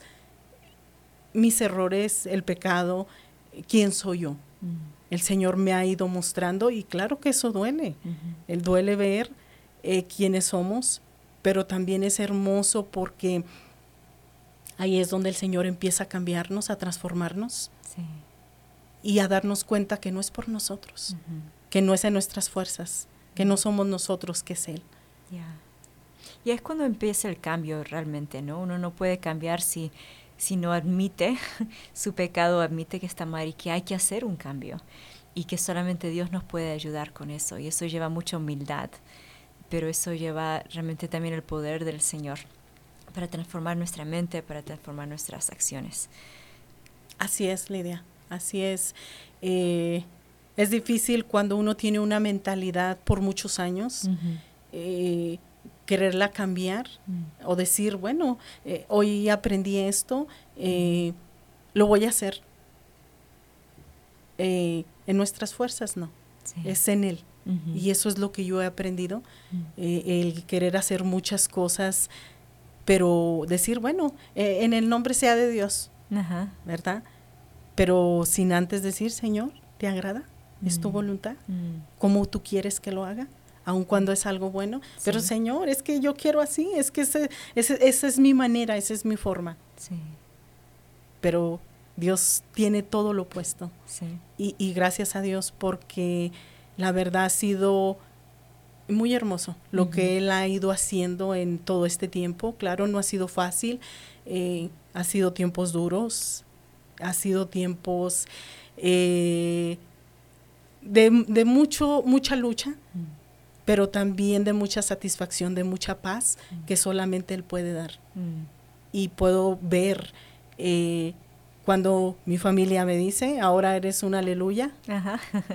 H: mis errores, el pecado, quién soy yo. Uh-huh. El Señor me ha ido mostrando y claro que eso duele. Uh-huh. Él duele ver eh, quiénes somos, pero también es hermoso porque ahí es donde el Señor empieza a cambiarnos, a transformarnos sí. y a darnos cuenta que no es por nosotros, uh-huh. que no es en nuestras fuerzas, que no somos nosotros, que es Él.
F: Yeah. Y es cuando empieza el cambio realmente, ¿no? Uno no puede cambiar si... si no admite su pecado, admite que está mal y que hay que hacer un cambio y que solamente Dios nos puede ayudar con eso, y eso lleva mucha humildad, pero eso lleva realmente también el poder del Señor para transformar nuestra mente, para transformar nuestras acciones.
H: Así es, Lidia, así es. Eh, es difícil cuando uno tiene una mentalidad por muchos años, uh-huh. eh, quererla cambiar mm. o decir, bueno, eh, hoy aprendí esto, eh, lo voy a hacer. Eh, en nuestras fuerzas no, sí. es en Él. Uh-huh. Y eso es lo que yo he aprendido, uh-huh. eh, el querer hacer muchas cosas, pero decir, bueno, eh, en el nombre sea de Dios, uh-huh. ¿verdad? Pero sin antes decir, Señor, ¿te agrada? Uh-huh. ¿Es tu voluntad? Uh-huh. ¿Cómo tú quieres que lo haga? Aun cuando es algo bueno, sí. pero Señor, es que yo quiero así, es que ese, ese, esa es mi manera, esa es mi forma. Sí. Pero Dios tiene todo lo opuesto. Sí. Y, y gracias a Dios porque la verdad ha sido muy hermoso lo uh-huh. que Él ha ido haciendo en todo este tiempo. Claro, no ha sido fácil, eh, ha sido tiempos duros, ha sido tiempos eh, de, de mucho, mucha lucha. Uh-huh. pero también de mucha satisfacción, de mucha paz mm. que solamente Él puede dar. Mm. Y puedo ver eh, cuando mi familia me dice, ahora eres un aleluya, Ajá.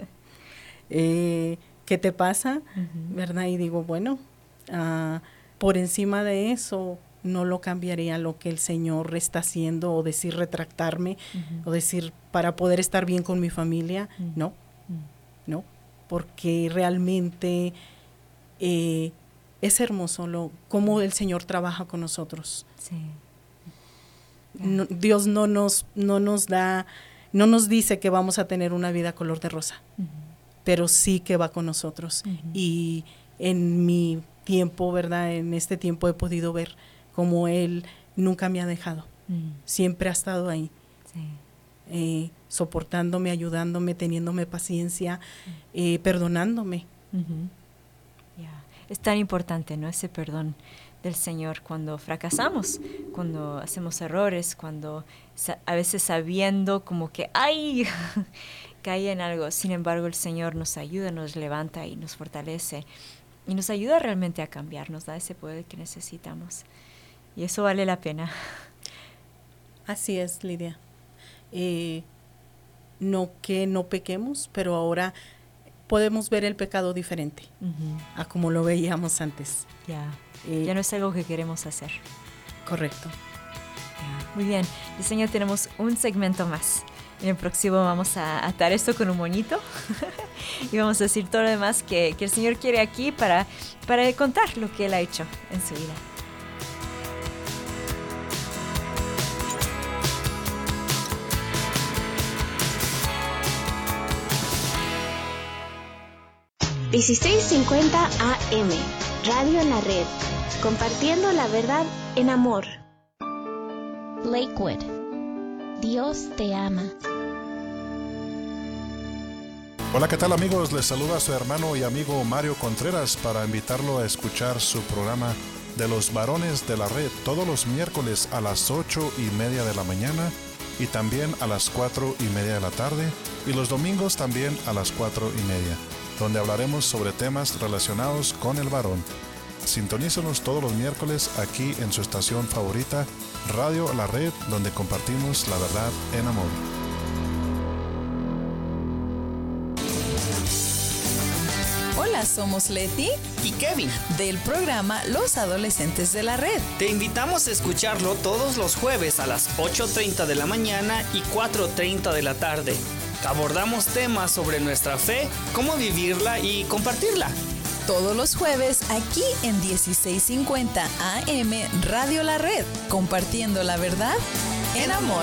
H: eh, ¿qué te pasa? Uh-huh. ¿Verdad? Y digo, bueno, uh, por encima de eso no lo cambiaría lo que el Señor está haciendo, o decir retractarme, uh-huh. o decir para poder estar bien con mi familia, uh-huh. no, uh-huh. no, porque realmente... Eh, es hermoso lo cómo el Señor trabaja con nosotros. Sí. No, Dios no nos no nos da, no nos dice que vamos a tener una vida color de rosa, uh-huh. pero sí que va con nosotros. Uh-huh. Y en mi tiempo, ¿verdad? En este tiempo he podido ver cómo Él nunca me ha dejado. Uh-huh. Siempre ha estado ahí. Sí. Eh, soportándome, ayudándome, teniéndome paciencia, uh-huh. eh, perdonándome.
F: Uh-huh. Es tan importante, ¿no? Ese perdón del Señor cuando fracasamos, cuando hacemos errores, cuando sa- a veces sabiendo como que ¡ay! cae en algo. Sin embargo, el Señor nos ayuda, nos levanta y nos fortalece y nos ayuda realmente a cambiar, nos da ese poder que necesitamos. Y eso vale la pena.
H: Así es, Lidia. Eh, no que no pequemos, pero ahora... podemos ver el pecado diferente uh-huh. a como lo veíamos antes.
F: Ya, eh, ya no es algo que queremos hacer.
H: Correcto.
F: Ya. Muy bien, Yesenia, tenemos un segmento más En el próximo vamos a atar esto con un moñito y vamos a decir todo lo demás que, que el Señor quiere aquí para, para contar lo que Él ha hecho en su vida.
I: dieciséis cincuenta A M, Radio en la Red, compartiendo la verdad en amor.
G: Lakewood. Dios te ama.
J: Hola, ¿qué tal amigos? Les saluda su hermano y amigo Mario Contreras para invitarlo a escuchar su programa de los varones de la red todos los miércoles a las ocho y media de la mañana y también a las cuatro y media de la tarde y los domingos también a las cuatro y media, donde hablaremos sobre temas relacionados con el varón. Sintonícenos todos los miércoles aquí en su estación favorita, Radio La Red, donde compartimos la verdad en amor.
N: Hola, somos Leti
A: y Kevin
N: del programa Los Adolescentes de la Red.
A: Te invitamos a escucharlo todos los jueves a las ocho treinta de la mañana y cuatro treinta de la tarde. Abordamos temas sobre nuestra fe, cómo vivirla y compartirla.
N: Todos los jueves aquí en dieciséis cincuenta A M Radio La Red, compartiendo la verdad en amor.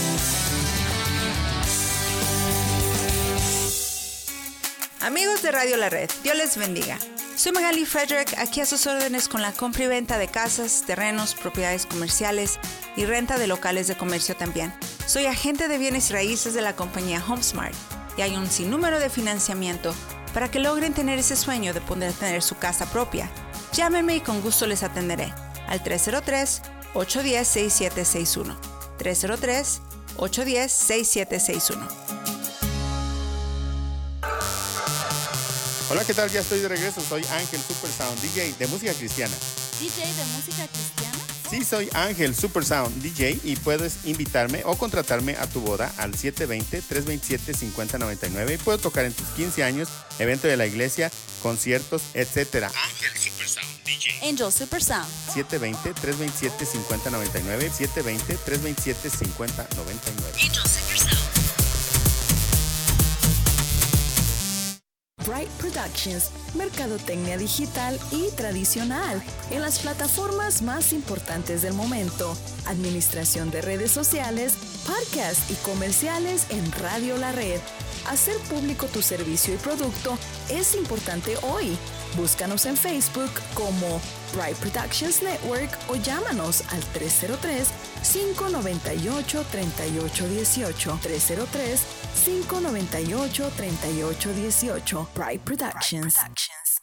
S: Amigos de Radio La Red, Dios les bendiga. Soy Magali Frederick, aquí a sus órdenes con la compra y venta de casas, terrenos, propiedades comerciales y renta de locales de comercio también. Soy agente de bienes y raíces de la compañía HomeSmart y hay un sinnúmero de financiamiento para que logren tener ese sueño de poder tener su casa propia. Llámenme y con gusto les atenderé al tres cero tres, ocho uno cero, seis siete seis uno. tres cero tres, ocho uno cero, seis siete seis uno.
T: Hola, ¿qué tal? Ya estoy de regreso. Soy Ángel Supersound, D J de música cristiana.
U: ¿D J de música cristiana?
T: Sí, soy Ángel Supersound, D J, y puedes invitarme o contratarme a tu boda al siete dos cero, tres dos siete, cinco cero nueve nueve y puedo tocar en tus quince años, evento de la iglesia, conciertos, etcétera. Ángel Supersound, D J.
U: Angel Supersound.
T: siete dos cero, tres dos siete, cinco cero nueve nueve, siete dos cero, tres dos siete, cinco cero nueve nueve.
U: Angel Supersound.
N: Bright Productions, mercadotecnia digital y tradicional en las plataformas más importantes del momento, administración de redes sociales, podcasts y comerciales en Radio La Red. Hacer público tu servicio y producto es importante hoy. Búscanos en Facebook como Bright Productions Network o llámanos al tres cero tres, cinco nueve ocho, tres ocho uno ocho. tres cero tres, cinco nueve ocho, tres ocho uno ocho. Bright Productions. Bright Productions.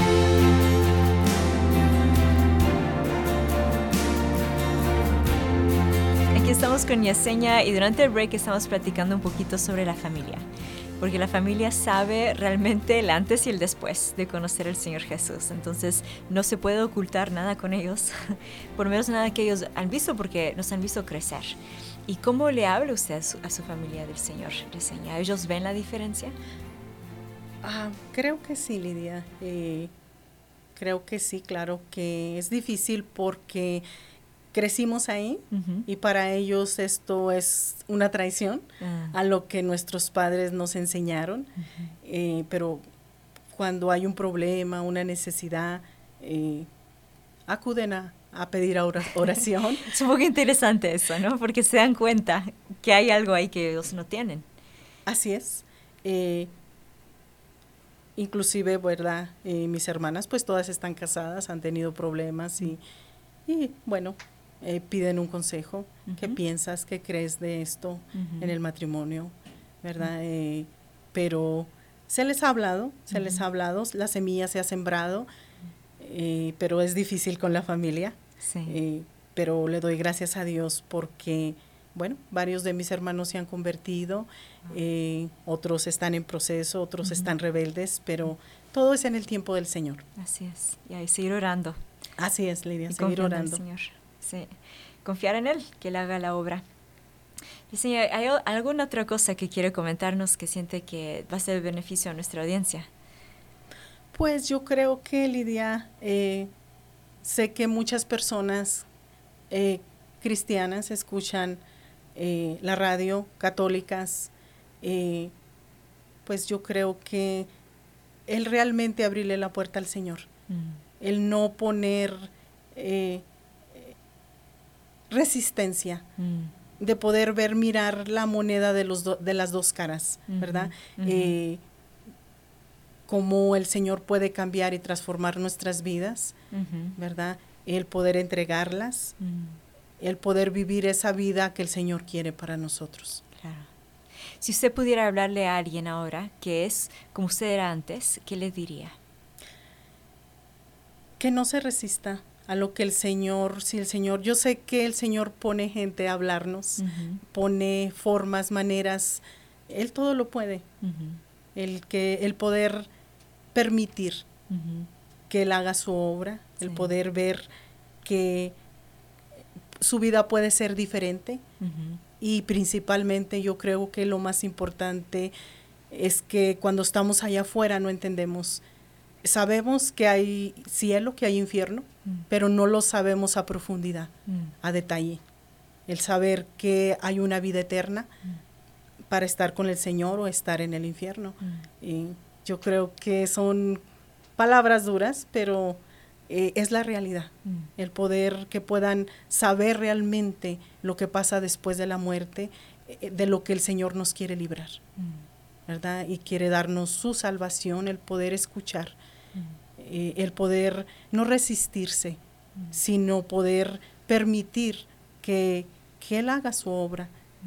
F: Aquí estamos con Yesenia y durante el break estamos platicando un poquito sobre la familia. Porque la familia sabe realmente el antes y el después de conocer al Señor Jesús. Entonces no se puede ocultar nada con ellos, por lo menos nada que ellos han visto porque nos han visto crecer. ¿Y cómo le habla usted a su, a su familia del Señor? Yesenia? ¿Ellos ven la diferencia?
H: Ah, creo que sí, Lidia. Eh, creo que sí, claro que es difícil porque crecimos ahí uh-huh. y para ellos esto es una traición uh. a lo que nuestros padres nos enseñaron, uh-huh. eh, pero cuando hay un problema, una necesidad, eh, acuden a, a pedir oración.
F: Es un poco interesante eso, ¿no? Porque se dan cuenta que hay algo ahí que ellos no tienen.
H: Así es. Eh, inclusive, ¿verdad? Eh, mis hermanas, pues todas están casadas, han tenido problemas y, y bueno, Eh, piden un consejo. Uh-huh. ¿Qué piensas? ¿Qué crees de esto uh-huh. en el matrimonio? ¿Verdad? Uh-huh. Eh, pero se les ha hablado, se uh-huh. les ha hablado, la semilla se ha sembrado, eh, pero es difícil con la familia.
F: Sí.
H: Eh, pero le doy gracias a Dios porque, bueno, varios de mis hermanos se han convertido, uh-huh. eh, otros están en proceso, otros uh-huh. están rebeldes, pero uh-huh. todo es en el tiempo del Señor.
F: Así es. Y ahí seguir orando.
H: Así es, Lidia,
F: y
H: seguir orando.
F: Señor. Sí, confiar en Él, que Él haga la obra. Y señor, ¿hay alguna otra cosa que quiere comentarnos que siente que va a ser de beneficio a nuestra audiencia?
H: Pues yo creo que, Lidia, eh, sé que muchas personas eh, cristianas escuchan eh, la radio, católicas, eh, pues yo creo que el realmente abrirle la puerta al Señor, mm. el no poner eh, resistencia, mm. de poder ver, mirar la moneda de, los do, de las dos caras, mm-hmm. ¿verdad? Mm-hmm. Eh, cómo el Señor puede cambiar y transformar nuestras vidas, mm-hmm. ¿verdad? El poder entregarlas, mm. el poder vivir esa vida que el Señor quiere para nosotros.
F: Claro. Si usted pudiera hablarle a alguien ahora que es como usted era antes, ¿qué le diría?
H: Que no se resista a lo que el Señor, si el Señor, yo sé que el Señor pone gente a hablarnos, uh-huh. pone formas, maneras, Él todo lo puede. Uh-huh. El que, el poder permitir uh-huh. que Él haga su obra, sí. el poder ver que su vida puede ser diferente. Uh-huh. Y principalmente yo creo que lo más importante es que cuando estamos allá afuera no entendemos. Sabemos que hay cielo, que hay infierno, mm. pero no lo sabemos a profundidad, mm. a detalle. El saber que hay una vida eterna mm. para estar con el Señor o estar en el infierno. Mm. Y yo creo que son palabras duras, pero eh, es la realidad. Mm. El poder que puedan saber realmente lo que pasa después de la muerte, eh, de lo que el Señor nos quiere librar, mm. ¿verdad? Y quiere darnos su salvación, el poder escuchar. Eh, el poder no resistirse, mm. sino poder permitir que, que Él haga su obra.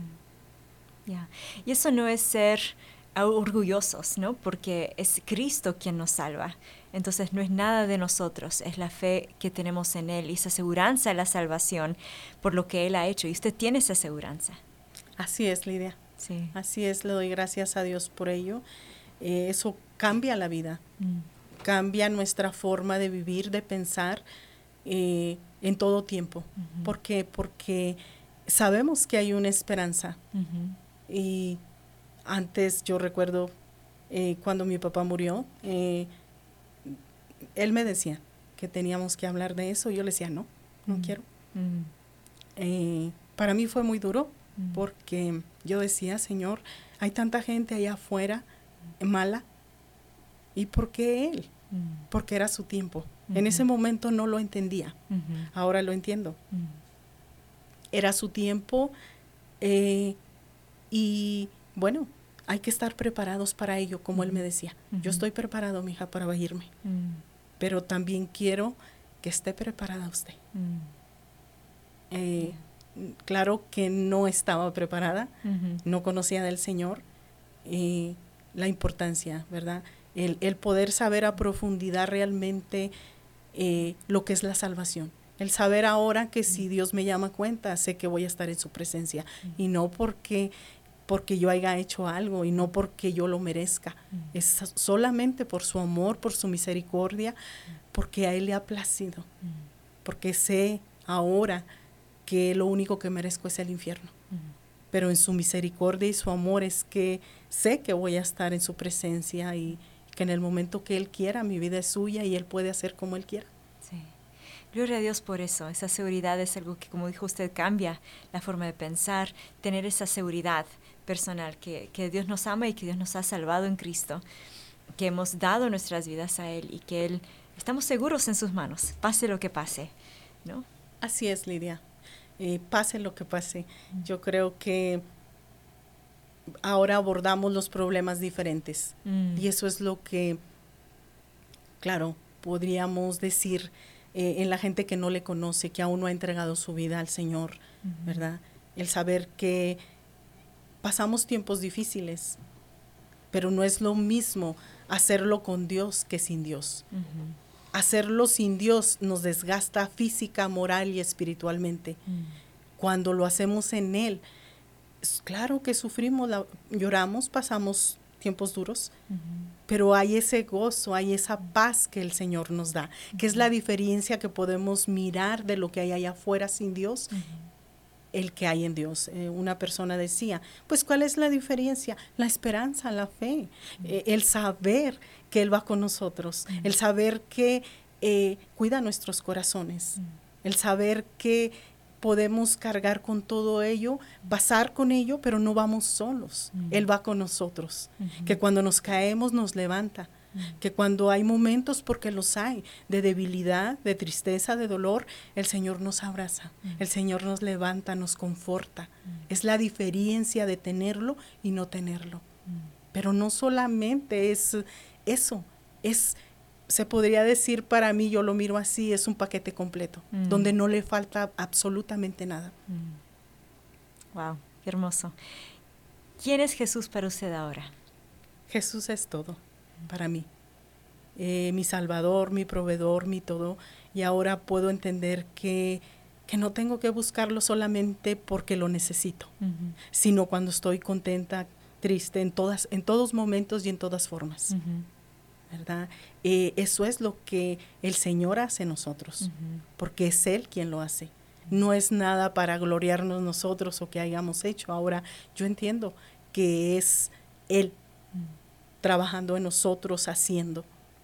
F: Mm. Yeah. Y eso no es ser orgullosos, ¿no? Porque es Cristo quien nos salva. Entonces no es nada de nosotros, es la fe que tenemos en Él y esa aseguranza de la salvación por lo que Él ha hecho. Y usted tiene esa aseguranza.
H: Así es, Lidia.
F: Sí.
H: Así es, le doy gracias a Dios por ello. Eh, eso cambia la vida. Mm. Cambia nuestra forma de vivir, de pensar eh, en todo tiempo. Uh-huh. ¿Por qué? Porque sabemos que hay una esperanza. Uh-huh. Y antes yo recuerdo eh, cuando mi papá murió, eh, él me decía que teníamos que hablar de eso. Yo le decía, no, no uh-huh. quiero. Uh-huh. Eh, para mí fue muy duro uh-huh. porque yo decía, Señor, hay tanta gente allá afuera uh-huh. mala. ¿Y por qué él? Mm. Porque era su tiempo. Uh-huh. En ese momento no lo entendía. Uh-huh. Ahora lo entiendo. Uh-huh. Era su tiempo eh, y bueno, hay que estar preparados para ello, como uh-huh. él me decía. Uh-huh. Yo estoy preparado, mija, para irme. Uh-huh. Pero también quiero que esté preparada usted. Uh-huh. Eh, uh-huh. Claro que no estaba preparada, uh-huh. no conocía del Señor, eh, la importancia, ¿verdad? El, el poder saber a profundidad realmente eh, lo que es la salvación. El saber ahora que si Dios me llama a cuenta, sé que voy a estar en su presencia. Mm. Y no porque, porque yo haya hecho algo y no porque yo lo merezca. Mm. Es solamente por su amor, por su misericordia, mm. porque a Él le ha placido. Mm. Porque sé ahora que lo único que merezco es el infierno. Mm. Pero en su misericordia y su amor es que sé que voy a estar en su presencia y que en el momento que Él quiera, mi vida es suya y Él puede hacer como Él quiera.
F: Sí. Gloria a Dios por eso. Esa seguridad es algo que, como dijo usted, cambia la forma de pensar, tener esa seguridad personal, que, que Dios nos ama y que Dios nos ha salvado en Cristo, que hemos dado nuestras vidas a Él y que Él, estamos seguros en sus manos, pase lo que pase, ¿no?
H: Así es, Lidia. Eh, pase lo que pase. Mm. Yo creo que ahora abordamos los problemas diferentes. Mm. Y eso es lo que, claro, podríamos decir eh, en la gente que no le conoce, que aún no ha entregado su vida al Señor, mm-hmm. ¿verdad? El saber que pasamos tiempos difíciles, pero no es lo mismo hacerlo con Dios que sin Dios. Mm-hmm. Hacerlo sin Dios nos desgasta física, moral y espiritualmente. Mm. Cuando lo hacemos en Él, claro que sufrimos, la, lloramos, pasamos tiempos duros, uh-huh. pero hay ese gozo, hay esa paz que el Señor nos da, uh-huh. que es la diferencia que podemos mirar de lo que hay allá afuera sin Dios, uh-huh. el que hay en Dios. Eh, una persona decía, pues ¿cuál es la diferencia? La esperanza, la fe, uh-huh. eh, el saber que Él va con nosotros, uh-huh. el saber que eh, cuida nuestros corazones, uh-huh. el saber que podemos cargar con todo ello, pasar con ello, pero no vamos solos. Uh-huh. Él va con nosotros. Uh-huh. Que cuando nos caemos nos levanta. Uh-huh. Que cuando hay momentos, porque los hay, de debilidad, de tristeza, de dolor, el Señor nos abraza. Uh-huh. El Señor nos levanta, nos conforta. Uh-huh. Es la diferencia de tenerlo y no tenerlo. Uh-huh. Pero no solamente es eso, es... se podría decir, para mí, yo lo miro así, es un paquete completo, mm. donde no le falta absolutamente nada.
F: Mm. Wow, qué hermoso. ¿Quién es Jesús para usted ahora?
H: Jesús es todo para mí. Eh, mi Salvador, mi proveedor, mi todo. Y ahora puedo entender que, que no tengo que buscarlo solamente porque lo necesito, uh-huh. sino cuando estoy contenta, triste, en, todas, en todos momentos y en todas formas. Uh-huh. ¿Verdad? Eh, eso es lo que el Señor hace en nosotros, uh-huh. porque es Él quien lo hace. No es nada para gloriarnos nosotros o que hayamos hecho. Ahora yo entiendo que es Él uh-huh. trabajando en nosotros, haciendo.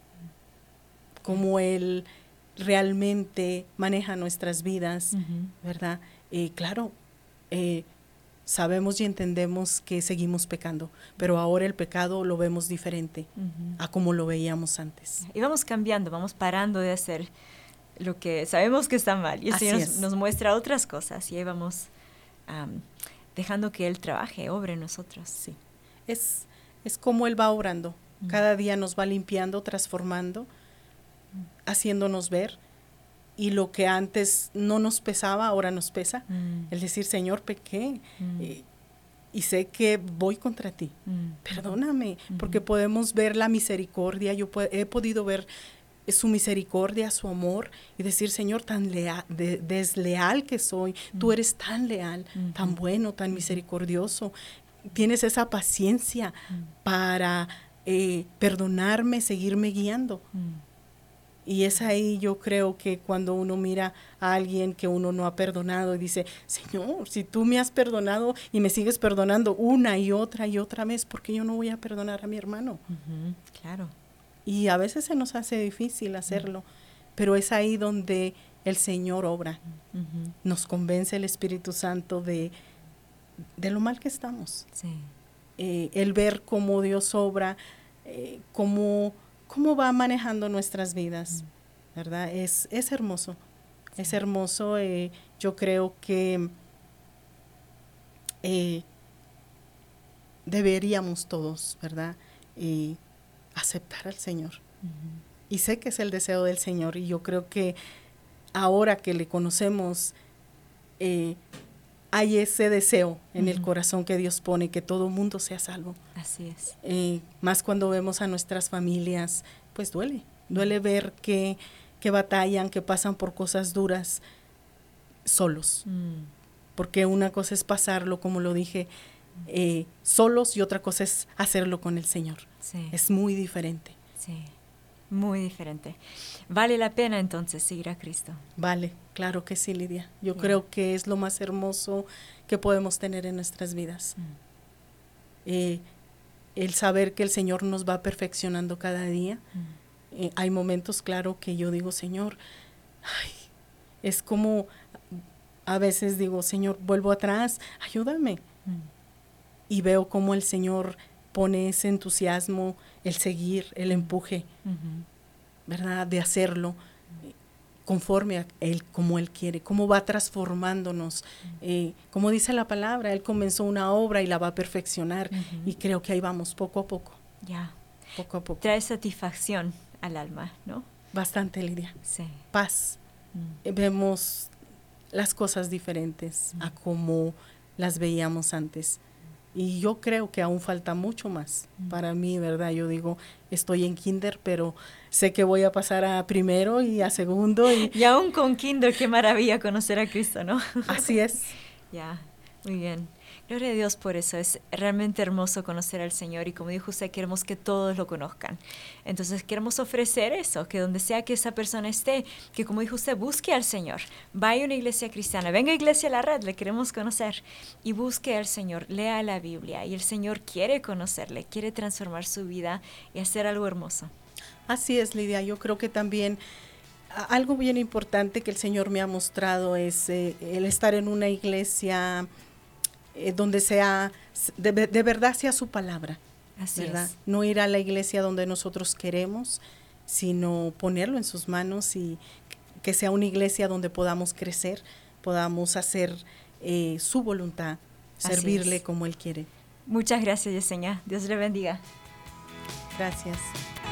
H: Uh-huh. Como Él realmente maneja nuestras vidas, uh-huh. ¿verdad? Eh, claro, eh, sabemos y entendemos que seguimos pecando, pero ahora el pecado lo vemos diferente uh-huh. a como lo veíamos antes.
F: Y vamos cambiando, vamos parando de hacer lo que sabemos que está mal. Y el Señor nos, nos muestra otras cosas y ahí vamos um, dejando que Él trabaje, obre en nosotros.
H: Sí, es, es como Él va obrando. Uh-huh. Cada día nos va limpiando, transformando, uh-huh. haciéndonos ver. Y lo que antes no nos pesaba, ahora nos pesa. Mm. El decir, Señor, pequé. Mm. Eh, y sé que voy contra ti. Mm. Perdóname. Mm-hmm. Porque podemos ver la misericordia. Yo pu- he podido ver su misericordia, su amor. Y decir, Señor, tan lea- de- desleal que soy. Mm. Tú eres tan leal, mm-hmm. tan bueno, tan misericordioso. Tienes esa paciencia mm. para eh, perdonarme, seguirme guiando. Mm. Y es ahí yo creo que cuando uno mira a alguien que uno no ha perdonado y dice, Señor, si tú me has perdonado y me sigues perdonando una y otra y otra vez, ¿por qué yo no voy a perdonar a mi hermano?
F: Uh-huh, claro.
H: Y a veces se nos hace difícil hacerlo, uh-huh. pero es ahí donde el Señor obra. Uh-huh. Nos convence el Espíritu Santo de, de lo mal que estamos.
F: Sí.
H: Eh, el ver cómo Dios obra, eh, cómo... cómo va manejando nuestras vidas, ¿verdad? Es, es hermoso, sí. es hermoso. Eh, yo creo que eh, deberíamos todos, ¿verdad? Eh, aceptar al Señor. Uh-huh. Y sé que es el deseo del Señor y yo creo que ahora que le conocemos, eh, hay ese deseo en uh-huh. el corazón que Dios pone, que todo mundo sea salvo.
F: Así es.
H: Eh, más cuando vemos a nuestras familias, pues duele. Duele ver que, que batallan, que pasan por cosas duras solos. Mm. Porque una cosa es pasarlo, como lo dije, eh, solos y otra cosa es hacerlo con el Señor.
F: Sí.
H: Es muy diferente.
F: Sí, muy diferente. ¿Vale la pena entonces seguir a Cristo?
H: Vale, claro que sí, Lidia. Yo
F: yeah.
H: creo que es lo más hermoso que podemos tener en nuestras vidas. Mm. Eh, el saber que el Señor nos va perfeccionando cada día. Mm. Eh, hay momentos, claro, que yo digo, Señor, ay, es como, a veces digo, Señor, vuelvo atrás, ayúdame. Mm. Y veo cómo el Señor pone ese entusiasmo, el seguir, el empuje, uh-huh. ¿verdad? De hacerlo conforme a Él, como Él quiere, cómo va transformándonos. Uh-huh. Eh, como dice la palabra, Él comenzó una obra y la va a perfeccionar. Uh-huh. Y creo que ahí vamos, poco a poco.
F: Ya. Yeah.
H: Poco a poco.
F: Trae satisfacción al alma, ¿no?
H: Bastante, Lidia.
F: Sí.
H: Paz. Uh-huh. Eh, vemos las cosas diferentes uh-huh. a como las veíamos antes. Y yo creo que aún falta mucho más mm. para mí, ¿verdad? Yo digo, estoy en kinder, pero sé que voy a pasar a primero y a segundo. Y,
F: y aún con kinder, qué maravilla conocer a Cristo, ¿no?
H: Así es.
F: Ya, muy bien. Gloria a Dios por eso. Es realmente hermoso conocer al Señor y como dijo usted, queremos que todos lo conozcan. Entonces queremos ofrecer eso, que donde sea que esa persona esté, que como dijo usted, busque al Señor. Vaya a una iglesia cristiana, venga a Iglesia La Red, le queremos conocer. Y busque al Señor, lea la Biblia y el Señor quiere conocerle, quiere transformar su vida y hacer algo hermoso.
H: Así es, Lidia. Yo creo que también Algo bien importante que el Señor me ha mostrado es eh, el estar en una iglesia eh, donde sea, de, de verdad sea su palabra.
F: Así
H: ¿verdad?
F: es.
H: No ir a la iglesia donde nosotros queremos, sino ponerlo en sus manos y que sea una iglesia donde podamos crecer, podamos hacer eh, su voluntad,
F: Así
H: servirle
F: es.
H: como Él quiere.
F: Muchas gracias, Yesenia. Dios le bendiga.
H: Gracias.